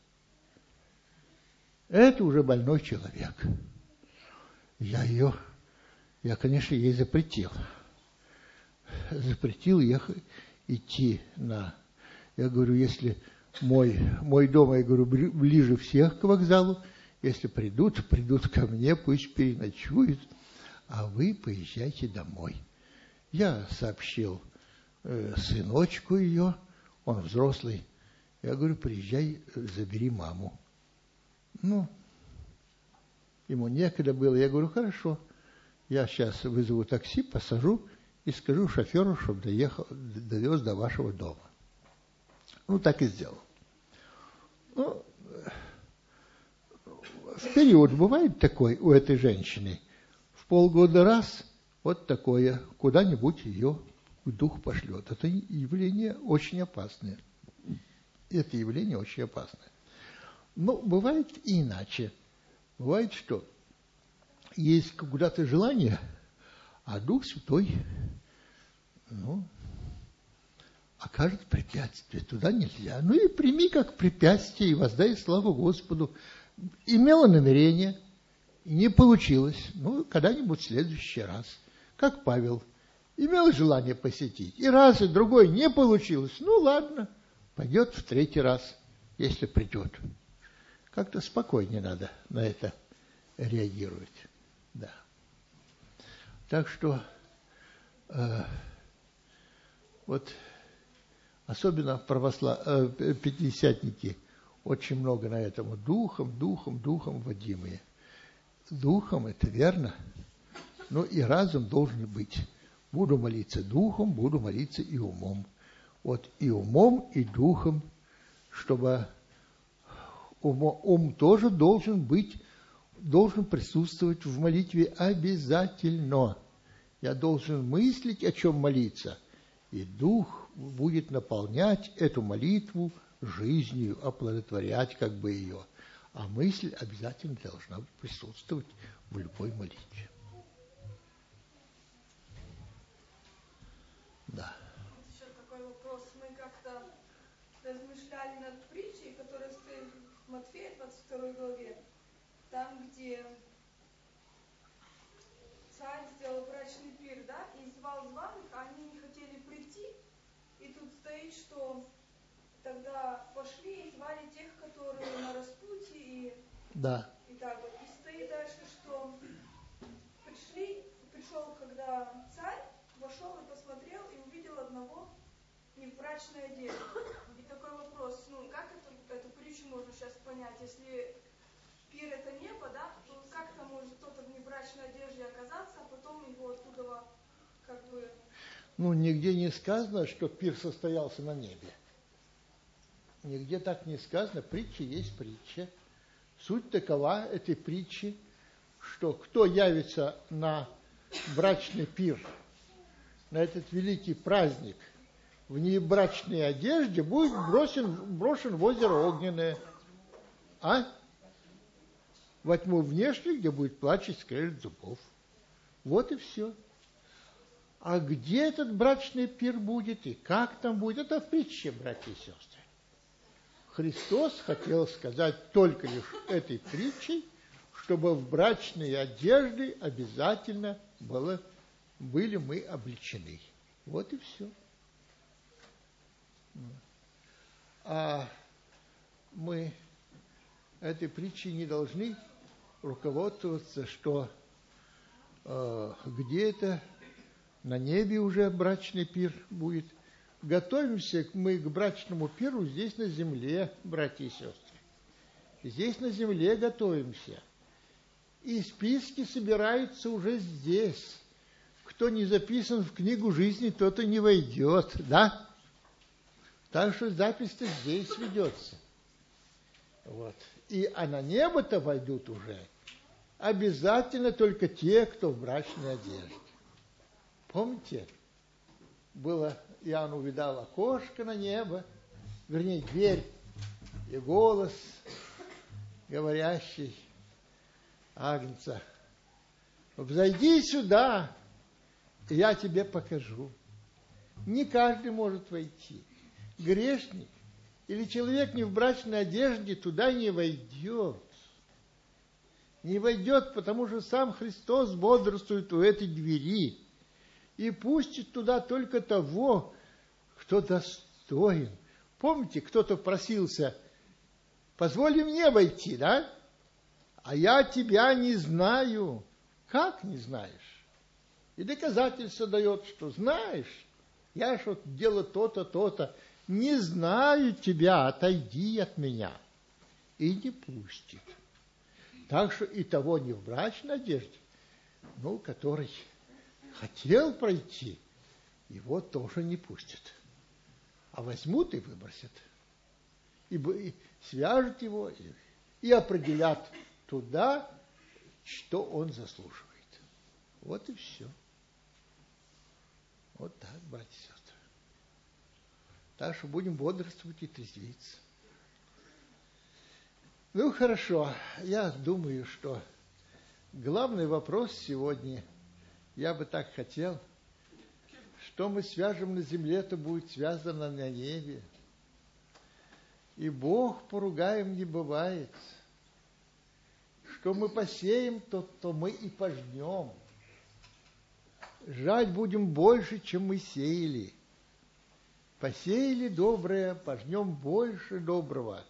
Это уже больной человек. Я ее, я, конечно, ей запретил. Запретил ехать, идти на... Я говорю, если мой, мой дом, я говорю, ближе всех к вокзалу, если придут, придут ко мне, пусть переночуют, а вы поезжайте домой. Я сообщил э, сыночку ее, он взрослый. Я говорю, приезжай, забери маму. Ну, ему некогда было. Я говорю, хорошо, я сейчас вызову такси, посажу и скажу шоферу, чтобы доехал, довез до вашего дома. Ну, так и сделал. Ну, в период бывает такой у этой женщины. В полгода раз вот такое, куда-нибудь ее дух пошлет. Это явление очень опасное. Это явление очень опасное. Но бывает и иначе. Бывает, что есть куда-то желание, а Дух Святой, ну, окажет препятствие. Туда нельзя. Ну и прими как препятствие и воздай славу Господу. Имела намерение, не получилось. Ну, когда-нибудь в следующий раз. Как Павел. Имел желание посетить. И раз, и другой не получилось. Ну, ладно. Пойдет в третий раз, если придет. Как-то спокойнее надо на это реагировать. Да. Так что э, вот особенно православ... э, пятидесятники очень много на этом. Духом, духом, духом водимые. Духом, это верно. Но и разум должен быть. Буду молиться духом, буду молиться и умом. Вот и умом, и духом, чтобы ум, ум тоже должен быть, должен присутствовать в молитве обязательно. Я должен мыслить, о чем молиться, и дух будет наполнять эту молитву жизнью, оплодотворять как бы ее. А мысль обязательно должна присутствовать в любой молитве. Да. Еще такой вопрос. Мы как-то размышляли над притчей, Матфея двадцать второй главе, там, где царь сделал брачный пир, да, и звал званых, а они не хотели прийти. И тут стоит, что тогда пошли и звали тех, которые на распутье, и, Да. и так вот. И стоит дальше, что пришли, пришел, когда царь вошел и посмотрел, и увидел одного не в брачной одежде. И такой вопрос, ну, как это, эту притчу можно сейчас понять, если пир это небо, да, то как-то может кто-то в небрачной одежде оказаться, а потом его оттуда как бы... Ну, нигде не сказано, что пир состоялся на небе. Нигде так не сказано. Притча есть притча. Суть такова этой притчи, что кто явится на брачный пир, на этот великий праздник, в небрачной одежде, будет брошен, брошен в озеро огненное. А? Во тьму внешней, где будет плач и скрежет зубов. Вот и все. А где этот брачный пир будет и как там будет, это в притче, братья и сестры. Христос хотел сказать только лишь этой притчей, чтобы в брачной одежде обязательно было, были мы облечены. Вот и все. А мы этой притчей не должны руководствоваться, что э, где-то на небе уже брачный пир будет. Готовимся мы к брачному пиру здесь на земле, братья и сестры. Здесь на земле готовимся. И списки собираются уже здесь. Кто не записан в книгу жизни, тот и не войдет, да? Так что запись-то здесь ведется. Вот. И а на небо-то войдут уже обязательно только те, кто в брачной одежде. Помните, было, Иоанн увидал окошко на небо, вернее, дверь, и голос, говорящий Агнца: «Взойди сюда, и я тебе покажу». Не каждый может войти. Грешник или человек не в брачной одежде туда не войдет. Не войдет, потому что сам Христос бодрствует у этой двери и пустит туда только того, кто достоин. Помните, кто-то просился: «Позволь мне войти», да? А я тебя не знаю. Как не знаешь? И доказательство дает, что знаешь. Я ж вот делаю то-то, то-то. Не знаю тебя, отойди от меня. И не пустит. Так что и того не в брачной одежде, ну, который хотел пройти, его тоже не пустят. А возьмут и выбросят. И, и свяжут его, и, и определят туда, что он заслуживает. Вот и все. Вот так, братья и сестры. Так что будем бодрствовать и трезвиться. Ну, хорошо. Я думаю, что главный вопрос сегодня, я бы так хотел, что мы свяжем на земле, то будет связано на небе. И Бог поругаем не бывает. Что мы посеем, то, то мы и пожнем. Жать будем больше, чем мы сеяли. Посеяли доброе, пожнем больше доброго.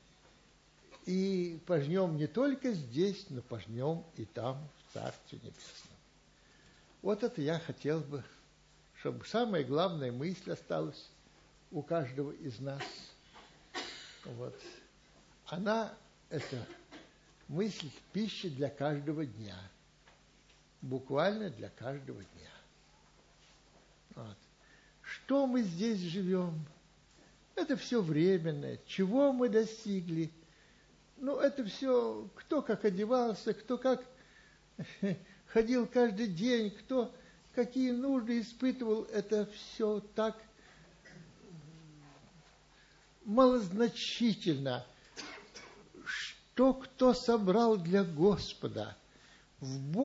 И пожнем не только здесь, но пожнем и там, в Царстве Небесном. Вот это я хотел бы, чтобы самая главная мысль осталась у каждого из нас. Вот. Она, это мысль, пища для каждого дня. Буквально для каждого дня. Вот. Что мы здесь живем? Это все временное. Чего мы достигли? Ну, это все, кто как одевался, кто как ходил каждый день, кто какие нужды испытывал, это все так малозначительно. Что кто собрал для Господа в